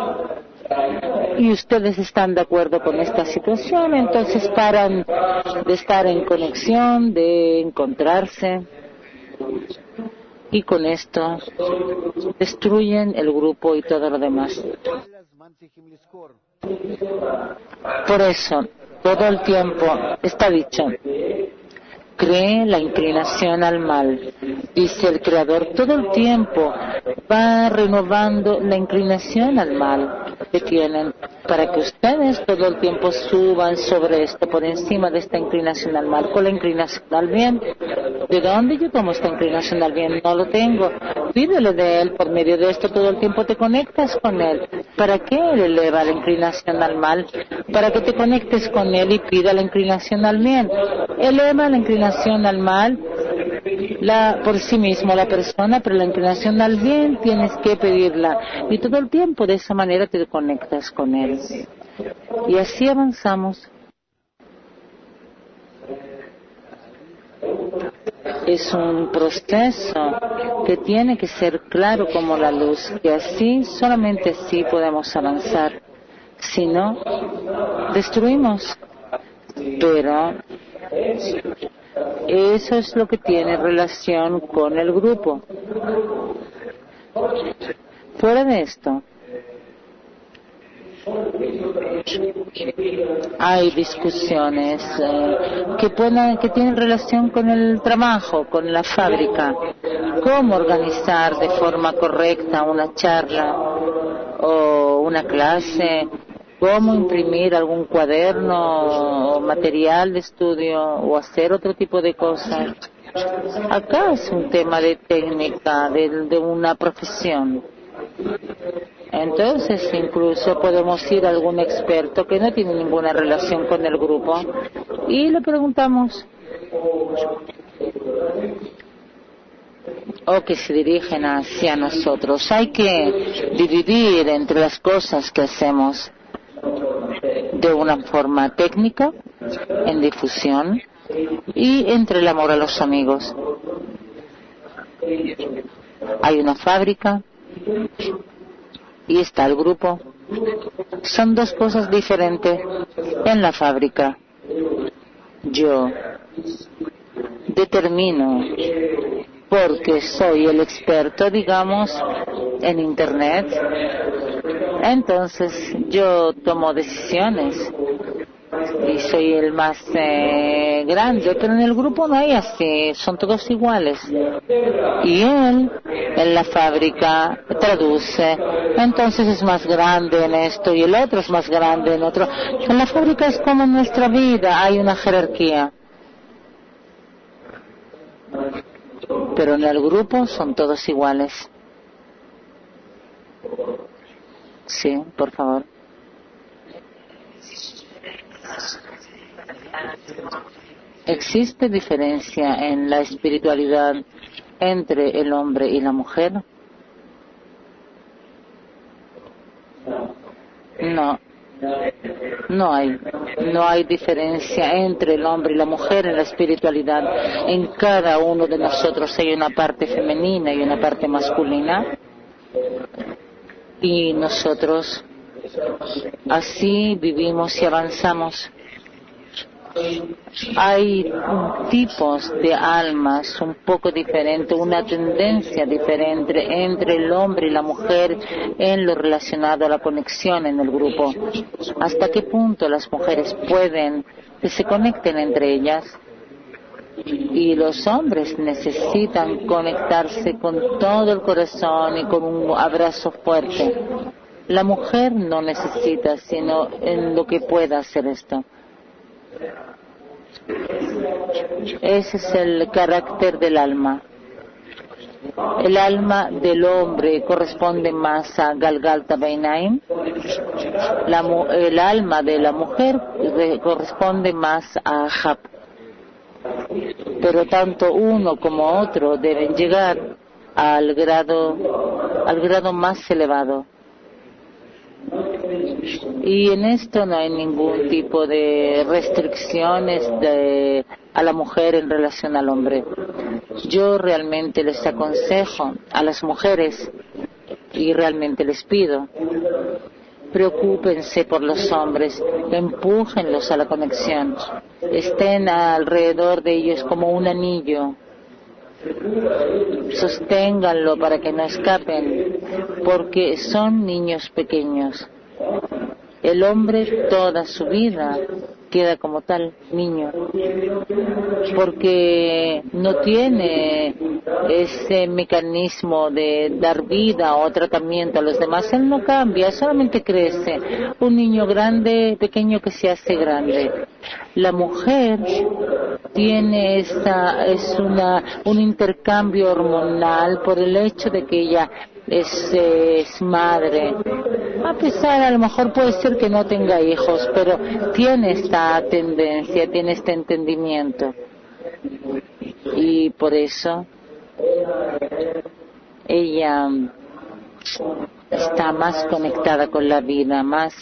y ustedes están de acuerdo con esta situación, entonces paran de estar en conexión, de encontrarse, y con esto destruyen el grupo y todo lo demás. Por eso, todo el tiempo está dicho, cree la inclinación al mal. Dice el Creador, todo el tiempo va renovando la inclinación al mal que tienen, para que ustedes todo el tiempo suban sobre esto, por encima de esta inclinación al mal, con la inclinación al bien. ¿De dónde yo tomo esta inclinación al bien? No lo tengo. Pídele de Él. Por medio de esto todo el tiempo te conectas con Él. ¿Para qué Él eleva la inclinación al mal? Para que te conectes con Él y pida la inclinación al bien. Eleva la inclinación al mal por sí mismo la persona, pero la inclinación al bien tienes que pedirla. Y todo el tiempo de esa manera te conectas con Él. Y así avanzamos. Es un proceso que tiene que ser claro como la luz, que así, solamente así podemos avanzar. Si no, destruimos. Pero eso es lo que tiene relación con el grupo. Fuera de esto, hay discusiones que tienen relación con el trabajo, con la fábrica. Cómo organizar de forma correcta una charla o una clase, cómo imprimir algún cuaderno o material de estudio o hacer otro tipo de cosas. Acá es un tema de técnica, de una profesión. Entonces incluso podemos ir a algún experto que no tiene ninguna relación con el grupo y le preguntamos, o que se dirigen hacia nosotros. Hay que dividir entre las cosas que hacemos de una forma técnica, en difusión, y entre el amor a los amigos. Hay una fábrica y está el grupo. Son dos cosas diferentes. En la fábrica yo determino, porque soy el experto, digamos, en Internet, entonces yo tomo decisiones y soy el más grande, pero en el grupo no hay así, son todos iguales. Y él en la fábrica traduce, entonces es más grande en esto y el otro es más grande en otro. En la fábrica es como en nuestra vida, hay una jerarquía. Pero en el grupo son todos iguales. Sí, por favor. ¿Existe diferencia en la espiritualidad entre el hombre y la mujer? No. No hay diferencia entre el hombre y la mujer en la espiritualidad. En cada uno de nosotros hay una parte femenina y una parte masculina. Y nosotros así vivimos y avanzamos. Hay tipos de almas un poco diferentes, una tendencia diferente entre el hombre y la mujer en lo relacionado a la conexión en el grupo. ¿Hasta qué punto las mujeres pueden que se conecten entre ellas? Y los hombres necesitan conectarse con todo el corazón y con un abrazo fuerte. La mujer no necesita, sino en lo que pueda hacer esto. Ese es el carácter del alma. El alma del hombre corresponde más a Galgalta Beinaim. El alma de la mujer corresponde más a Jab. Pero tanto uno como otro deben llegar al grado más elevado. Y en esto no hay ningún tipo de restricciones a la mujer en relación al hombre. Yo realmente les aconsejo a las mujeres y realmente les pido, preocúpense por los hombres, empújenlos a la conexión, estén alrededor de ellos como un anillo, sosténganlo para que no escapen, porque son niños pequeños. El hombre toda su vida queda como tal niño, porque no tiene ese mecanismo de dar vida o tratamiento a los demás. Él no cambia, solamente crece. Un niño pequeño que se hace grande. La mujer tiene un intercambio hormonal por el hecho de que ella es madre. A pesar, a lo mejor puede ser que no tenga hijos, pero tiene esta tendencia, tiene este entendimiento. Y por eso ella está más conectada con la vida, más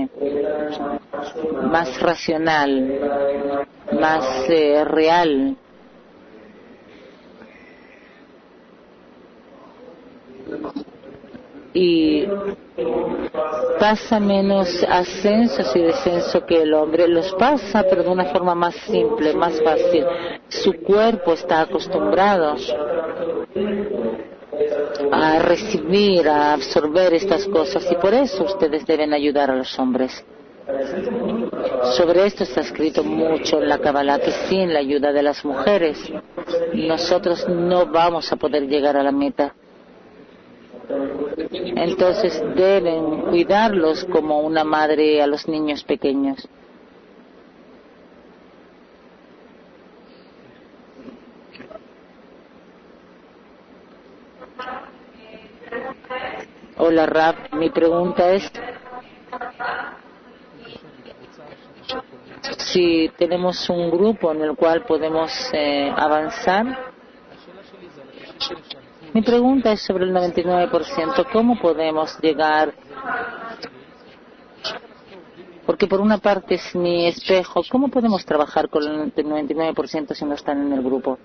racional, más real. Y pasa menos ascensos y descensos que el hombre. Los pasa, pero de una forma más simple, más fácil. Su cuerpo está acostumbrado a recibir, a absorber estas cosas, y por eso ustedes deben ayudar a los hombres. Sobre esto está escrito mucho en la Kabbalah, que sin la ayuda de las mujeres nosotros no vamos a poder llegar a la meta. Entonces deben cuidarlos como una madre a los niños pequeños. Hola Rab, mi pregunta es si tenemos un grupo en el cual podemos avanzar. Mi pregunta es sobre el 99%. ¿Cómo podemos llegar? Porque por una parte es mi espejo. ¿Cómo podemos trabajar con el 99% si no están en el grupo?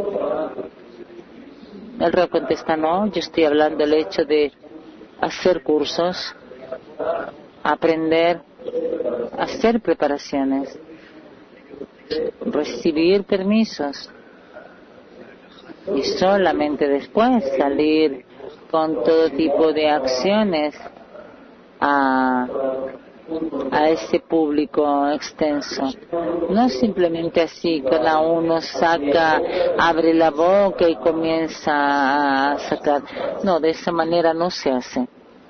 El reo contesta, no, yo estoy hablando del hecho de hacer cursos, aprender, hacer preparaciones, recibir permisos. Y solamente después salir con todo tipo de acciones a ese público extenso. No simplemente así, cada uno abre la boca y comienza a sacar. No, de esa manera no se hace.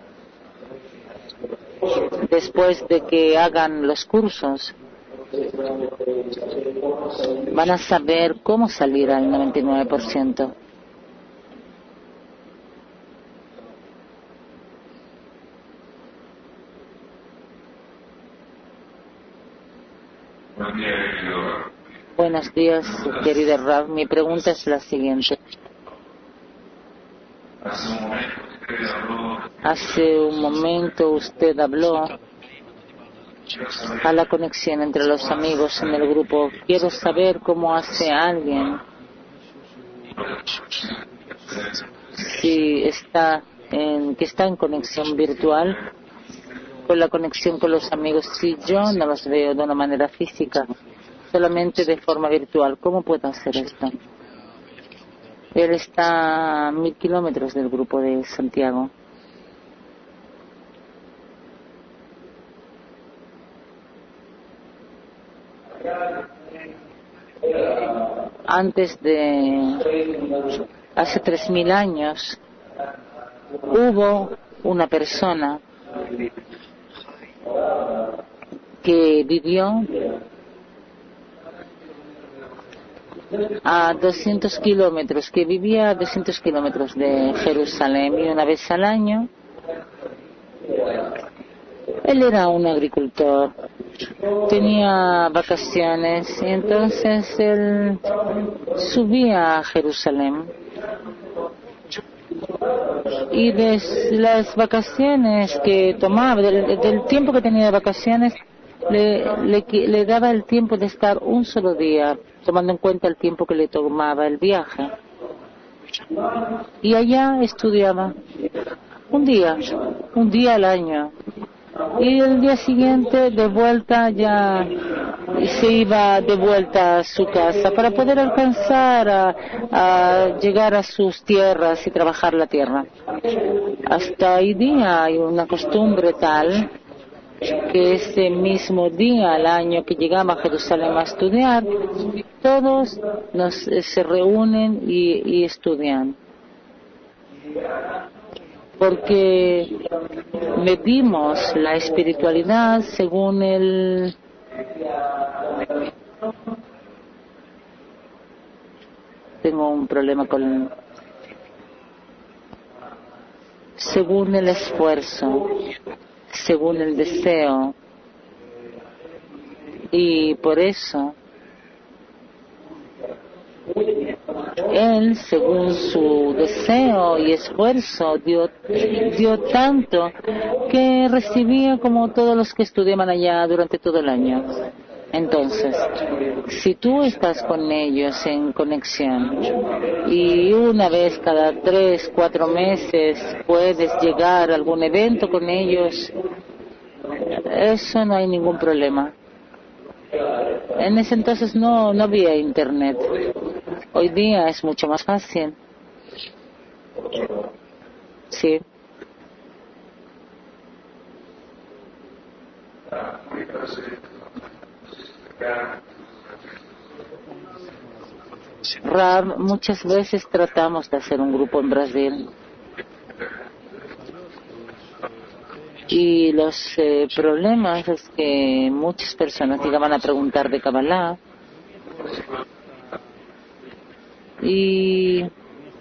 Después de que hagan los cursos, van a saber cómo salir al 99%. Buenos días, querido Rav. Mi pregunta es la siguiente. Hace un momento usted habló a la conexión entre los amigos en el grupo. Quiero saber cómo hace alguien que está en conexión virtual con la conexión con los amigos. Si yo no los veo de una manera física, solamente de forma virtual. ¿Cómo puedo hacer esto? Él está a 1000 kilómetros del grupo de Santiago. Hace 3000 años, hubo una persona que vivió a 200 kilómetros, que vivía a 200 kilómetros de Jerusalén, y una vez al año él era un agricultor, tenía vacaciones, y entonces él subía a Jerusalén, y de las vacaciones que tomaba, del tiempo que tenía de vacaciones, le daba el tiempo de estar un solo día, tomando en cuenta el tiempo que le tomaba el viaje. Y allá estudiaba un día al año. Y el día siguiente de vuelta ya se iba de vuelta a su casa para poder alcanzar a llegar a sus tierras y trabajar la tierra. Hasta hoy día hay una costumbre tal que ese mismo día al año que llegamos a Jerusalén a estudiar, todos se reúnen y estudian. Porque medimos la espiritualidad según tengo un problema según el esfuerzo, según el deseo, y por eso él, según su deseo y esfuerzo, dio tanto que recibía como todos los que estudiaban allá durante todo el año. Entonces, si tú estás con ellos en conexión y una vez cada 3, 4 meses puedes llegar a algún evento con ellos, eso no hay ningún problema. En ese entonces no había internet. Hoy día es mucho más fácil. Sí. Rab, muchas veces tratamos de hacer un grupo en Brasil. Y los problemas es que muchas personas llegaban a preguntar de Kabbalah y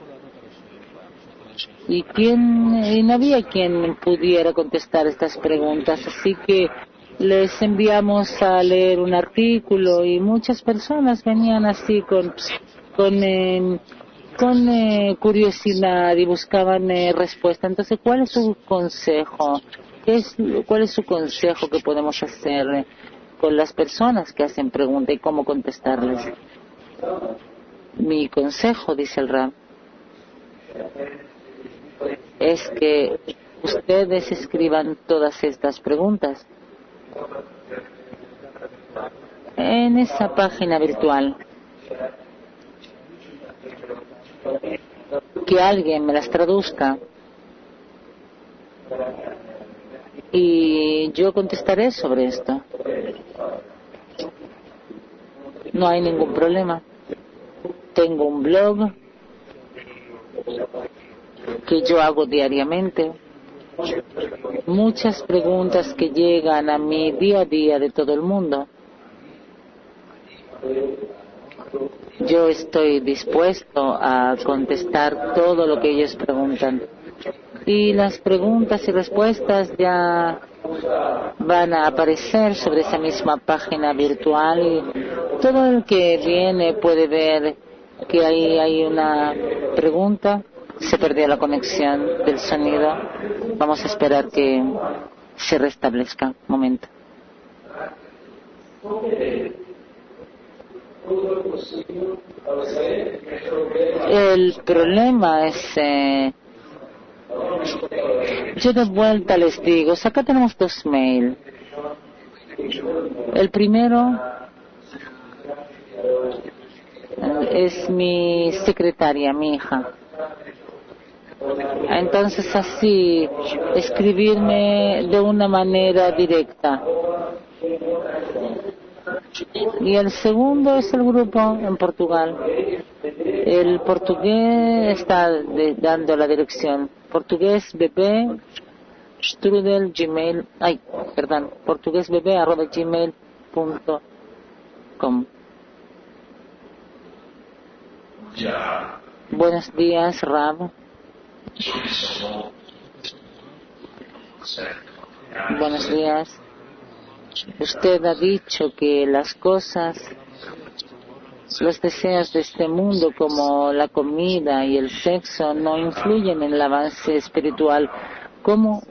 no había quien pudiera contestar estas preguntas, así que les enviamos a leer un artículo y muchas personas venían así con curiosidad y buscaban respuesta. Entonces, ¿cuál es su consejo? ¿Cuál es su consejo que podemos hacer con las personas que hacen preguntas y cómo contestarles? Mi consejo, dice el Rab, es que ustedes escriban todas estas preguntas en esa página virtual, que alguien me las traduzca y yo contestaré sobre esto. No hay ningún problema. Tengo un blog que yo hago diariamente. Muchas preguntas que llegan a mí día a día de todo el mundo. Yo estoy dispuesto a contestar todo lo que ellos preguntan. Y las preguntas y respuestas ya van a aparecer sobre esa misma página virtual y todo el que viene puede ver que ahí hay una pregunta. Se perdió la conexión del sonido. Vamos a esperar que se restablezca. Un momento. El problema es yo de vuelta les digo, acá tenemos 2 mails. El primero es mi secretaria, mi hija. Entonces así, escribirme de una manera directa. Y el segundo es el grupo en Portugal. El portugués está dando la dirección. Portugués bebé strudel gmail. portuguesbebé@gmail.com. Buenos días, Rab. Buenos días. Usted ha dicho que las cosas, los deseos de este mundo como la comida y el sexo no influyen en el avance espiritual. ¿Cómo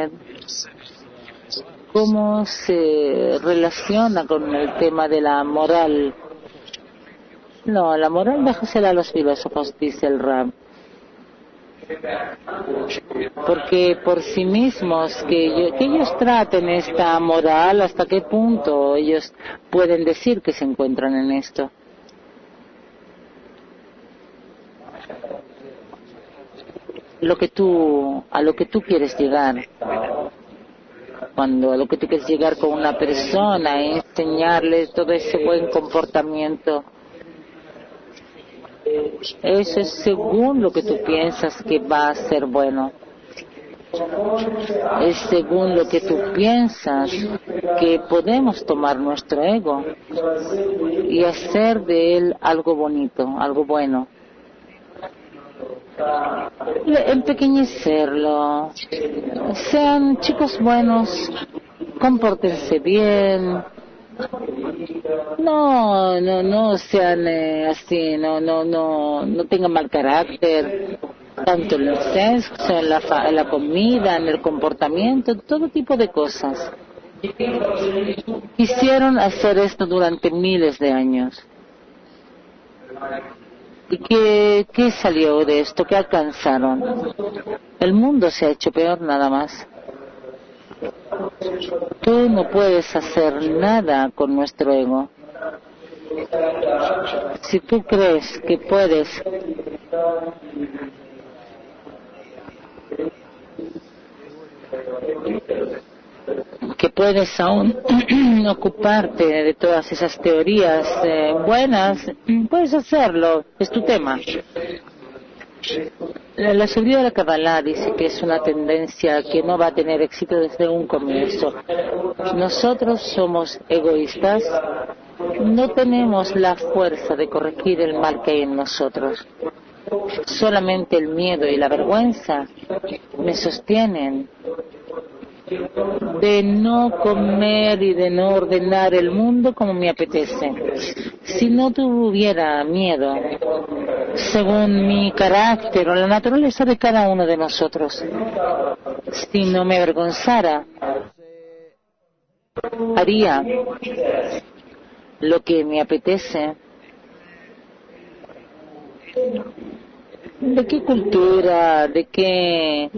se relaciona con el tema de la moral? No, la moral déjasela a los filósofos, dice el Rab. Porque por sí mismos, que ellos traten esta moral, hasta qué punto ellos pueden decir que se encuentran en esto. A lo que tú quieres llegar, a lo que tú quieres llegar con una persona, enseñarle todo ese buen comportamiento. Eso es según lo que tú piensas que va a ser bueno. Es según lo que tú piensas que podemos tomar nuestro ego y hacer de él algo bonito, algo bueno. Empequeñecerlo. Sean chicos buenos, compórtense bien. No sean así, no tengan mal carácter, tanto en el sexo, en la comida, en el comportamiento, todo tipo de cosas. Quisieron hacer esto durante miles de años. ¿Y qué salió de esto? ¿Qué alcanzaron? El mundo se ha hecho peor nada más. Tú no puedes hacer nada con nuestro ego. Si tú crees que puedes aún ocuparte de todas esas teorías buenas, puedes hacerlo, es tu tema. La sabiduría de la Kabbalah dice que es una tendencia que no va a tener éxito desde un comienzo. Nosotros somos egoístas, no tenemos la fuerza de corregir el mal que hay en nosotros. Solamente el miedo y la vergüenza me sostienen de no comer y de no ordenar el mundo como me apetece. Si no tuviera miedo, según mi carácter o la naturaleza de cada uno de nosotros, si no me avergonzara, haría lo que me apetece. ¿De qué cultura, de qué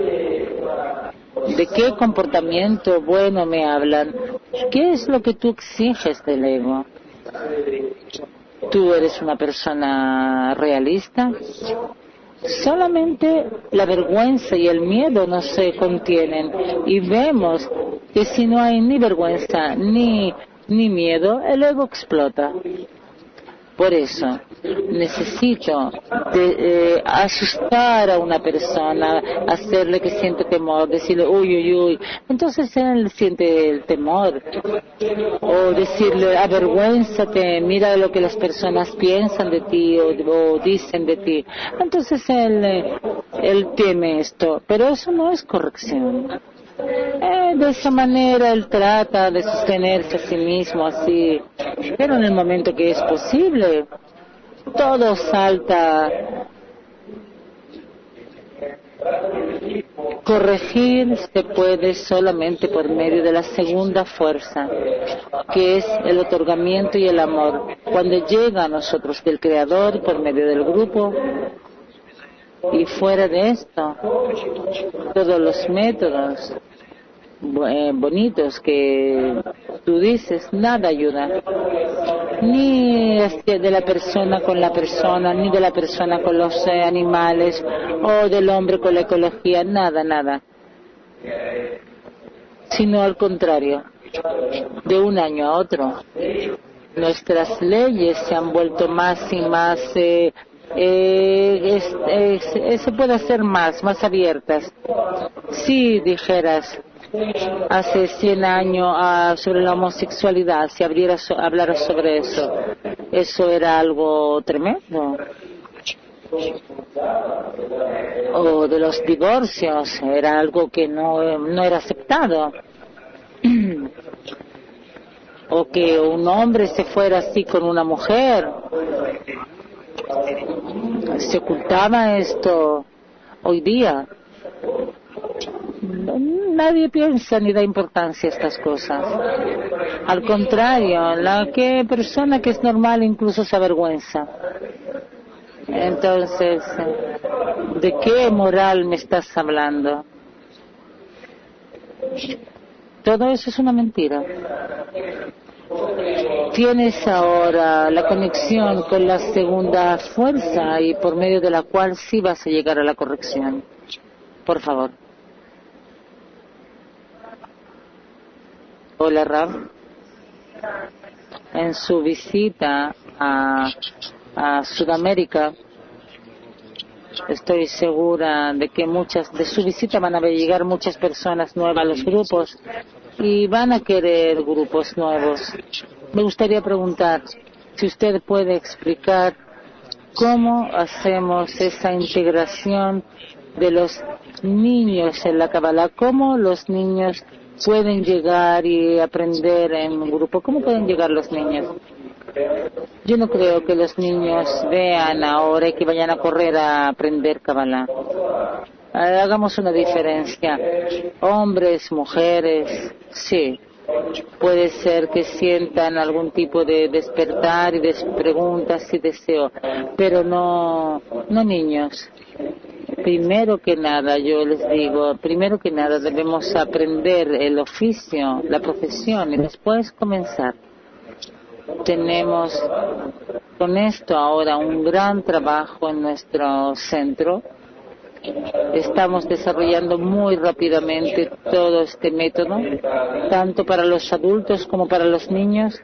comportamiento bueno me hablan? ¿Qué es lo que tú exiges del ego? ¿Tú eres una persona realista? Solamente la vergüenza y el miedo no se contienen, y vemos que si no hay ni vergüenza ni miedo, el ego explota. Por eso necesito asustar a una persona, hacerle que siente temor, decirle uy. Entonces él siente el temor. O decirle avergüénzate, mira lo que las personas piensan de ti o dicen de ti. Entonces él teme esto, pero eso no es corrección. De esa manera él trata de sostenerse a sí mismo así, pero en el momento que es posible, todo salta. Corregir se puede solamente por medio de la segunda fuerza, que es el otorgamiento y el amor. Cuando llega a nosotros del Creador por medio del grupo, y fuera de esto, todos los métodos bonitos que tú dices, nada ayuda. Ni de la persona con la persona, ni de la persona con los animales, o del hombre con la ecología, nada. Sino al contrario, de un año a otro. Nuestras leyes se han vuelto más y más, se puede hacer más abiertas. Si dijeras hace 100 años sobre la homosexualidad, si hablaras sobre eso era algo tremendo. O de los divorcios, era algo que no era aceptado. O que un hombre se fuera así con una mujer. Se ocultaba esto. Hoy día nadie piensa ni da importancia a estas cosas. Al contrario, la persona que es normal incluso se avergüenza. Entonces, ¿de qué moral me estás hablando? Todo eso es una mentira. Tienes ahora la conexión con la segunda fuerza y por medio de la cual sí vas a llegar a la corrección. Por favor. Hola, Rav. En su visita a Sudamérica, estoy segura de que de su visita van a llegar muchas personas nuevas a los grupos y van a querer grupos nuevos. Me gustaría preguntar si usted puede explicar cómo hacemos esa integración de los niños en la Kabbalah, cómo los niños pueden llegar y aprender en un grupo, cómo pueden llegar los niños. Yo no creo que los niños vean ahora y que vayan a correr a aprender Kabbalah. Hagamos una diferencia. Hombres, mujeres, sí. Puede ser que sientan algún tipo de despertar y de preguntas y deseo, pero no niños. Primero que nada, yo les digo, debemos aprender el oficio, la profesión y después comenzar. Tenemos con esto ahora un gran trabajo en nuestro centro. Estamos desarrollando muy rápidamente todo este método, tanto para los adultos como para los niños.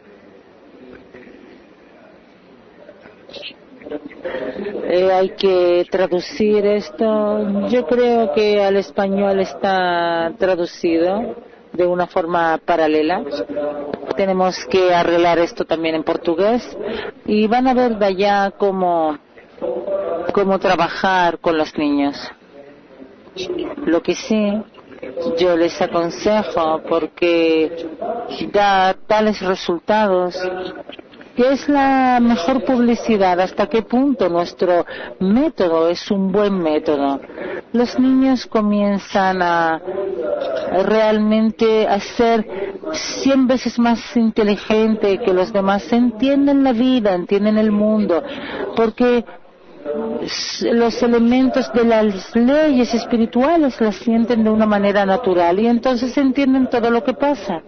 Hay que traducir esto. Yo creo que al español está traducido de una forma paralela. Tenemos que arreglar esto también en portugués y van a ver de allá cómo trabajar con los niños. Lo que sí, yo les aconsejo, porque da tales resultados, que es la mejor publicidad. ¿Hasta qué punto nuestro método es un buen método? Los niños comienzan a realmente a ser 100 veces más inteligentes que los demás. Entienden la vida, entienden el mundo, porque los elementos de las leyes espirituales las sienten de una manera natural y entonces entienden todo lo que pasa.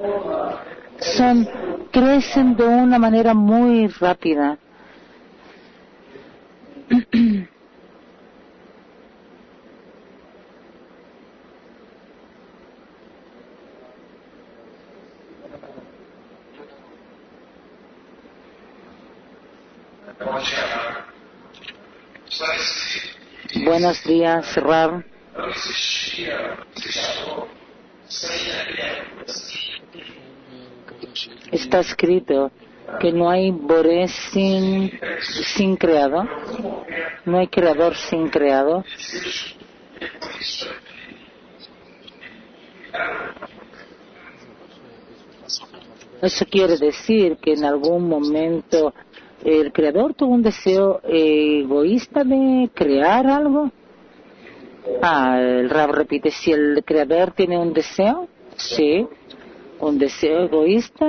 Crecen de una manera muy rápida. Buenos días, Rav. Está escrito que no hay Boré sin creador, no hay creador sin creado. Eso quiere decir que en algún momento el creador tuvo un deseo egoísta de crear algo. El Rab repite, si el creador tiene un deseo, sí, un deseo egoísta,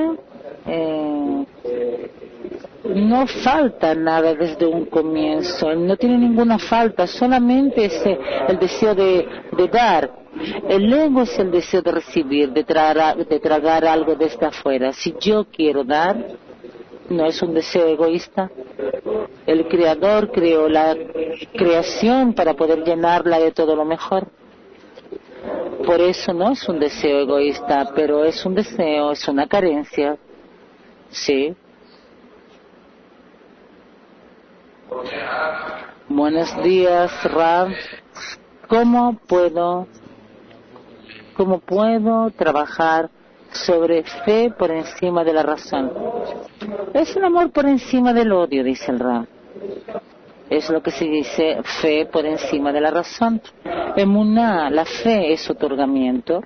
no falta nada desde un comienzo, no tiene ninguna falta, solamente es el deseo de dar. El ego es el deseo de recibir, de tragar algo desde afuera. Si yo quiero dar, No es un deseo egoísta. El Creador creó la creación para poder llenarla de todo lo mejor. Por eso no es un deseo egoísta, pero es un deseo, es una carencia. Sí. Buenos días, Rav. ¿Cómo puedo trabajar sobre fe por encima de la razón? Es el amor por encima del odio, dice el Rav. Es lo que se dice fe por encima de la razón. Emuná, la fe es otorgamiento.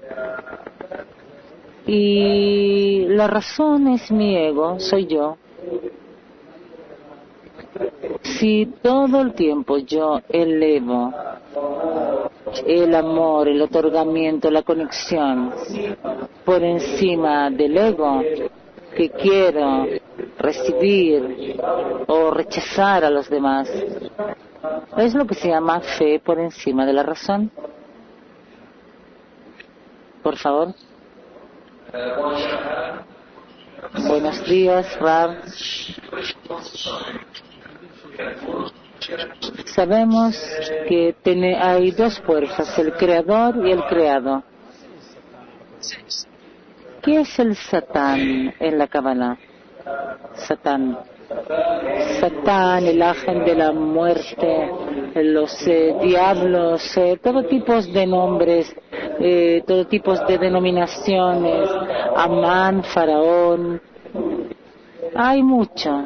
Y la razón es mi ego, soy yo. Si todo el tiempo yo elevo el amor, el otorgamiento, la conexión por encima del ego, que quiero recibir o rechazar a los demás, es lo que se llama fe por encima de la razón. Por favor. Buenos días, Rav. Sabemos que hay dos fuerzas, el creador y el creado. ¿Qué es el Satán en la Kabbalah? Satán, el ángel de la muerte, los diablos, todo tipo de nombres, todo tipo de denominaciones, Amán, Faraón, hay mucho.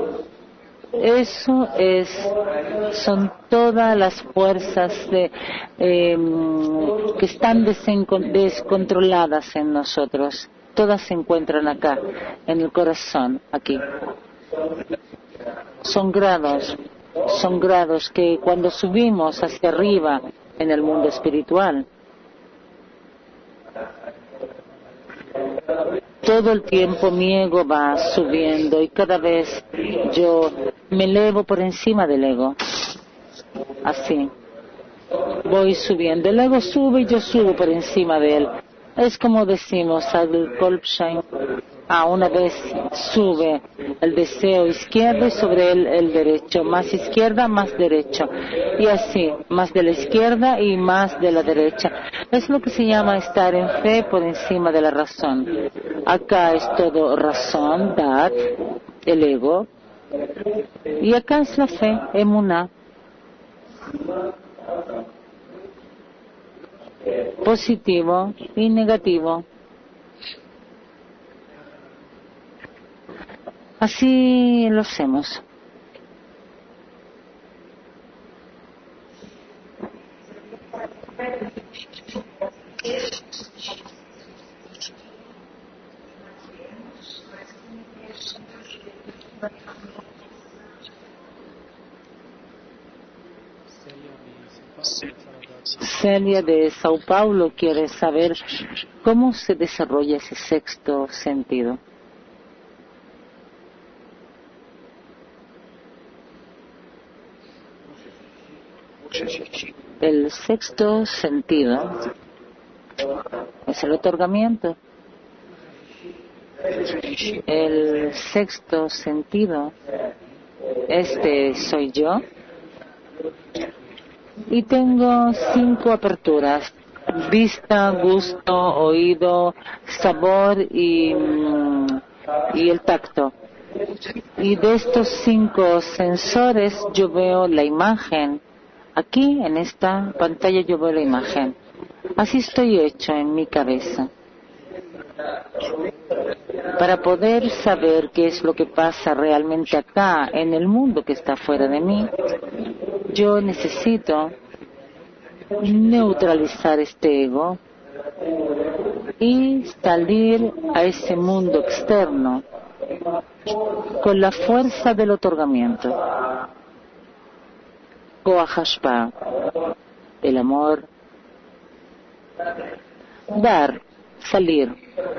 Eso son todas las fuerzas que están descontroladas en nosotros. Todas se encuentran acá, en el corazón, aquí. Son grados que cuando subimos hacia arriba en el mundo espiritual, todo el tiempo mi ego va subiendo y cada vez yo me elevo por encima del ego. Así. Voy subiendo. El ego sube y yo subo por encima de él. Es como decimos al Kolbsheim. Una vez sube el deseo izquierdo y sobre él el derecho. Más izquierda, más derecho. Y así, más de la izquierda y más de la derecha. Es lo que se llama estar en fe por encima de la razón. Acá es todo razón, dat, el ego. Y acá es la fe, emuná. Positivo y negativo. Así lo hacemos. Celia de Sao Paulo quiere saber cómo se desarrolla ese sexto sentido. El sexto sentido es el otorgamiento. El sexto sentido, soy yo. Y tengo 5 aperturas: vista, gusto, oído, sabor y el tacto. Y de estos 5 sensores yo veo la imagen. Aquí en esta pantalla yo veo la imagen. Así estoy hecho en mi cabeza. Para poder saber qué es lo que pasa realmente acá, en el mundo que está fuera de mí, yo necesito neutralizar este ego y salir a ese mundo externo con la fuerza del otorgamiento. Koach Hashpah, el amor, dar, salir,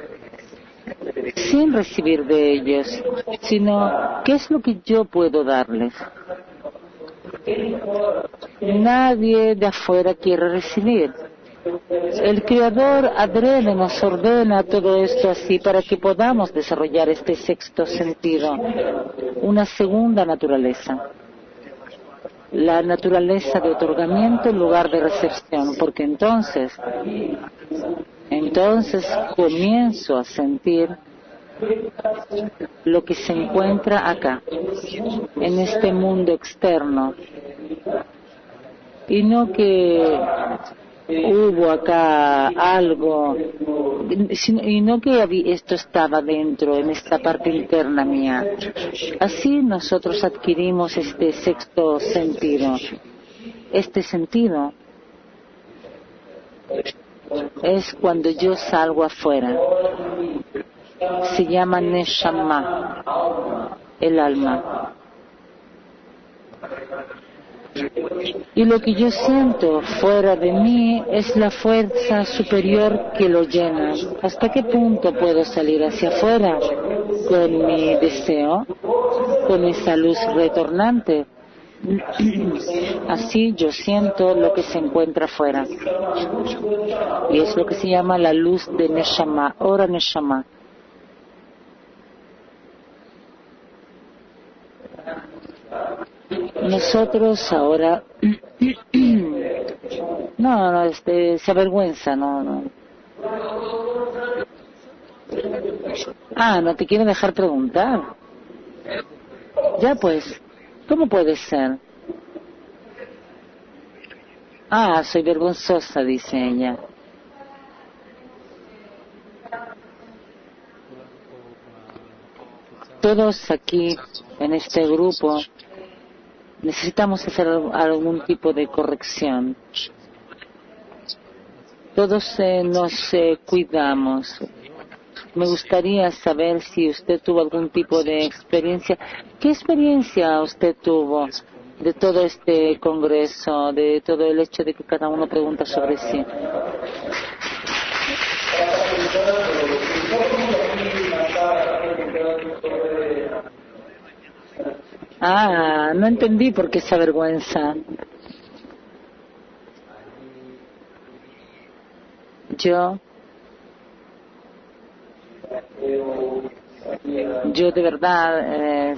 sin recibir de ellos, sino qué es lo que yo puedo darles. Nadie de afuera quiere recibir. El Creador adrede nos ordena todo esto así para que podamos desarrollar este sexto sentido, una segunda naturaleza. La naturaleza de otorgamiento en lugar de recepción, porque entonces comienzo a sentir lo que se encuentra acá, en este mundo externo, y no que hubo acá algo, y no que esto estaba dentro, en esta parte interna mía. Así nosotros adquirimos este sexto sentido. Este sentido es cuando yo salgo afuera. Se llama Neshama, el alma. Y lo que yo siento fuera de mí es la fuerza superior que lo llena. ¿Hasta qué punto puedo salir hacia afuera con mi deseo, con esa luz retornante? Así yo siento lo que se encuentra afuera. Y es lo que se llama la luz de Neshama, Ora Neshama. Nosotros ahora se avergüenza, no. No te quiere dejar preguntar. Ya pues, ¿cómo puede ser? Soy vergonzosa, dice ella. Todos aquí, en este grupo, necesitamos hacer algún tipo de corrección. Todos nos cuidamos. Me gustaría saber si usted tuvo algún tipo de experiencia. ¿Qué experiencia usted tuvo de todo este congreso, de todo el hecho de que cada uno pregunta sobre sí? No entendí por qué esa vergüenza. Yo de verdad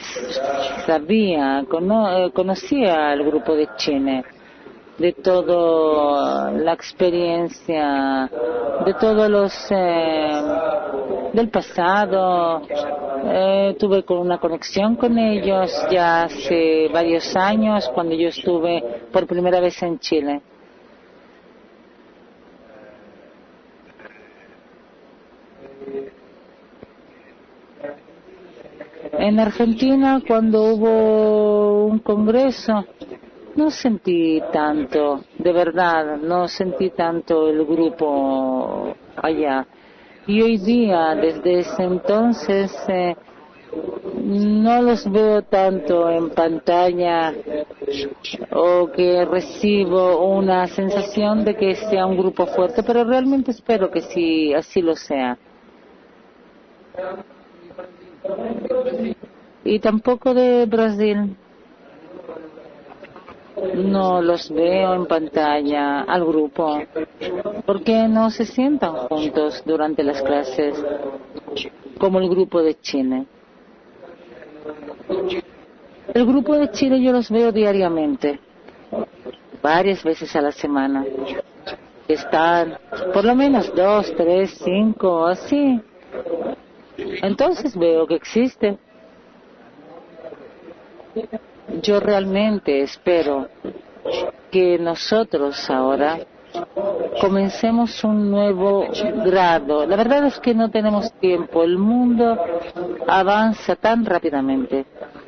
conocía al grupo de Chile, de toda la experiencia, de todos los del pasado. Tuve una conexión con ellos ya hace varios años, cuando yo estuve por primera vez en Chile. En Argentina, cuando hubo un congreso, no sentí tanto, de verdad, no sentí tanto el grupo allá. Y hoy día, desde ese entonces, no los veo tanto en pantalla, o que recibo una sensación de que sea un grupo fuerte, pero realmente espero que sí, así lo sea. Y tampoco de Brasil. No los veo en pantalla al grupo, porque no se sientan juntos durante las clases, como el grupo de Chile. El grupo de Chile yo los veo diariamente, varias veces a la semana. Están por lo menos 2, 3, 5, así. Entonces veo que existe. Yo realmente espero que nosotros ahora comencemos un nuevo grado. La verdad es que no tenemos tiempo. El mundo avanza tan rápidamente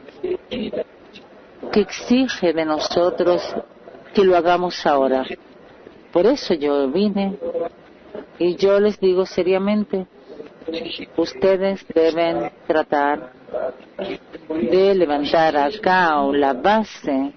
que exige de nosotros que lo hagamos ahora. Por eso yo vine y yo les digo seriamente, ustedes deben tratar de levantar acá la base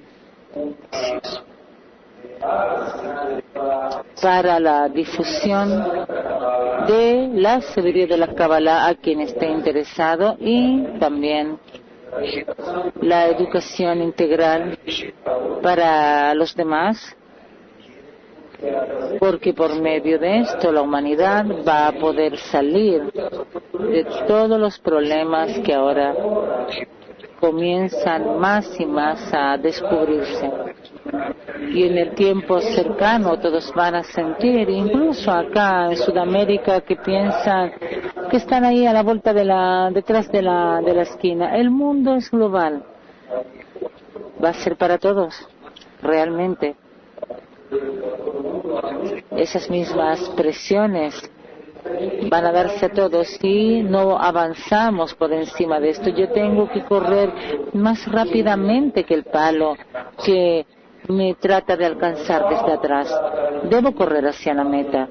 para la difusión de la sabiduría de la Kabbalah a quien esté interesado, y también la educación integral para los demás, porque por medio de esto la humanidad va a poder salir de todos los problemas que ahora comienzan más y más a descubrirse. Y en el tiempo cercano todos van a sentir, incluso acá en Sudamérica, que piensan que están ahí a la vuelta detrás de la esquina. El mundo es global. Va a ser para todos, realmente. Esas mismas presiones van a darse a todos si no avanzamos por encima de esto. Yo tengo que correr más rápidamente que el palo que me trata de alcanzar desde atrás. Debo correr hacia la meta.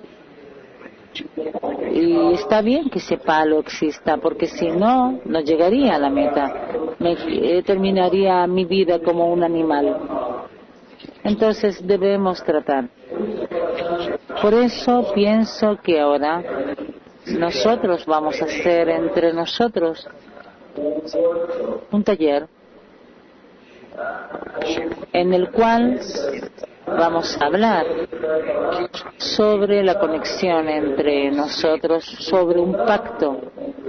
Y está bien que ese palo exista, porque si no, no llegaría a la meta. Terminaría mi vida como un animal. Entonces debemos tratar. Por eso pienso que ahora nosotros vamos a hacer entre nosotros un taller en el cual vamos a hablar sobre la conexión entre nosotros, sobre un pacto.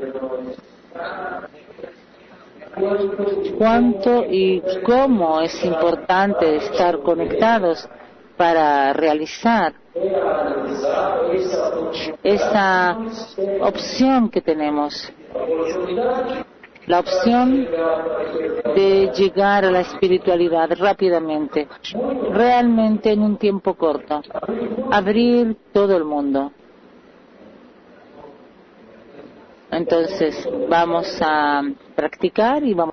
Cuánto y cómo es importante estar conectados para realizar esa opción que tenemos. La opción de llegar a la espiritualidad rápidamente, realmente en un tiempo corto, abrir todo el mundo. Entonces vamos a practicar y vamos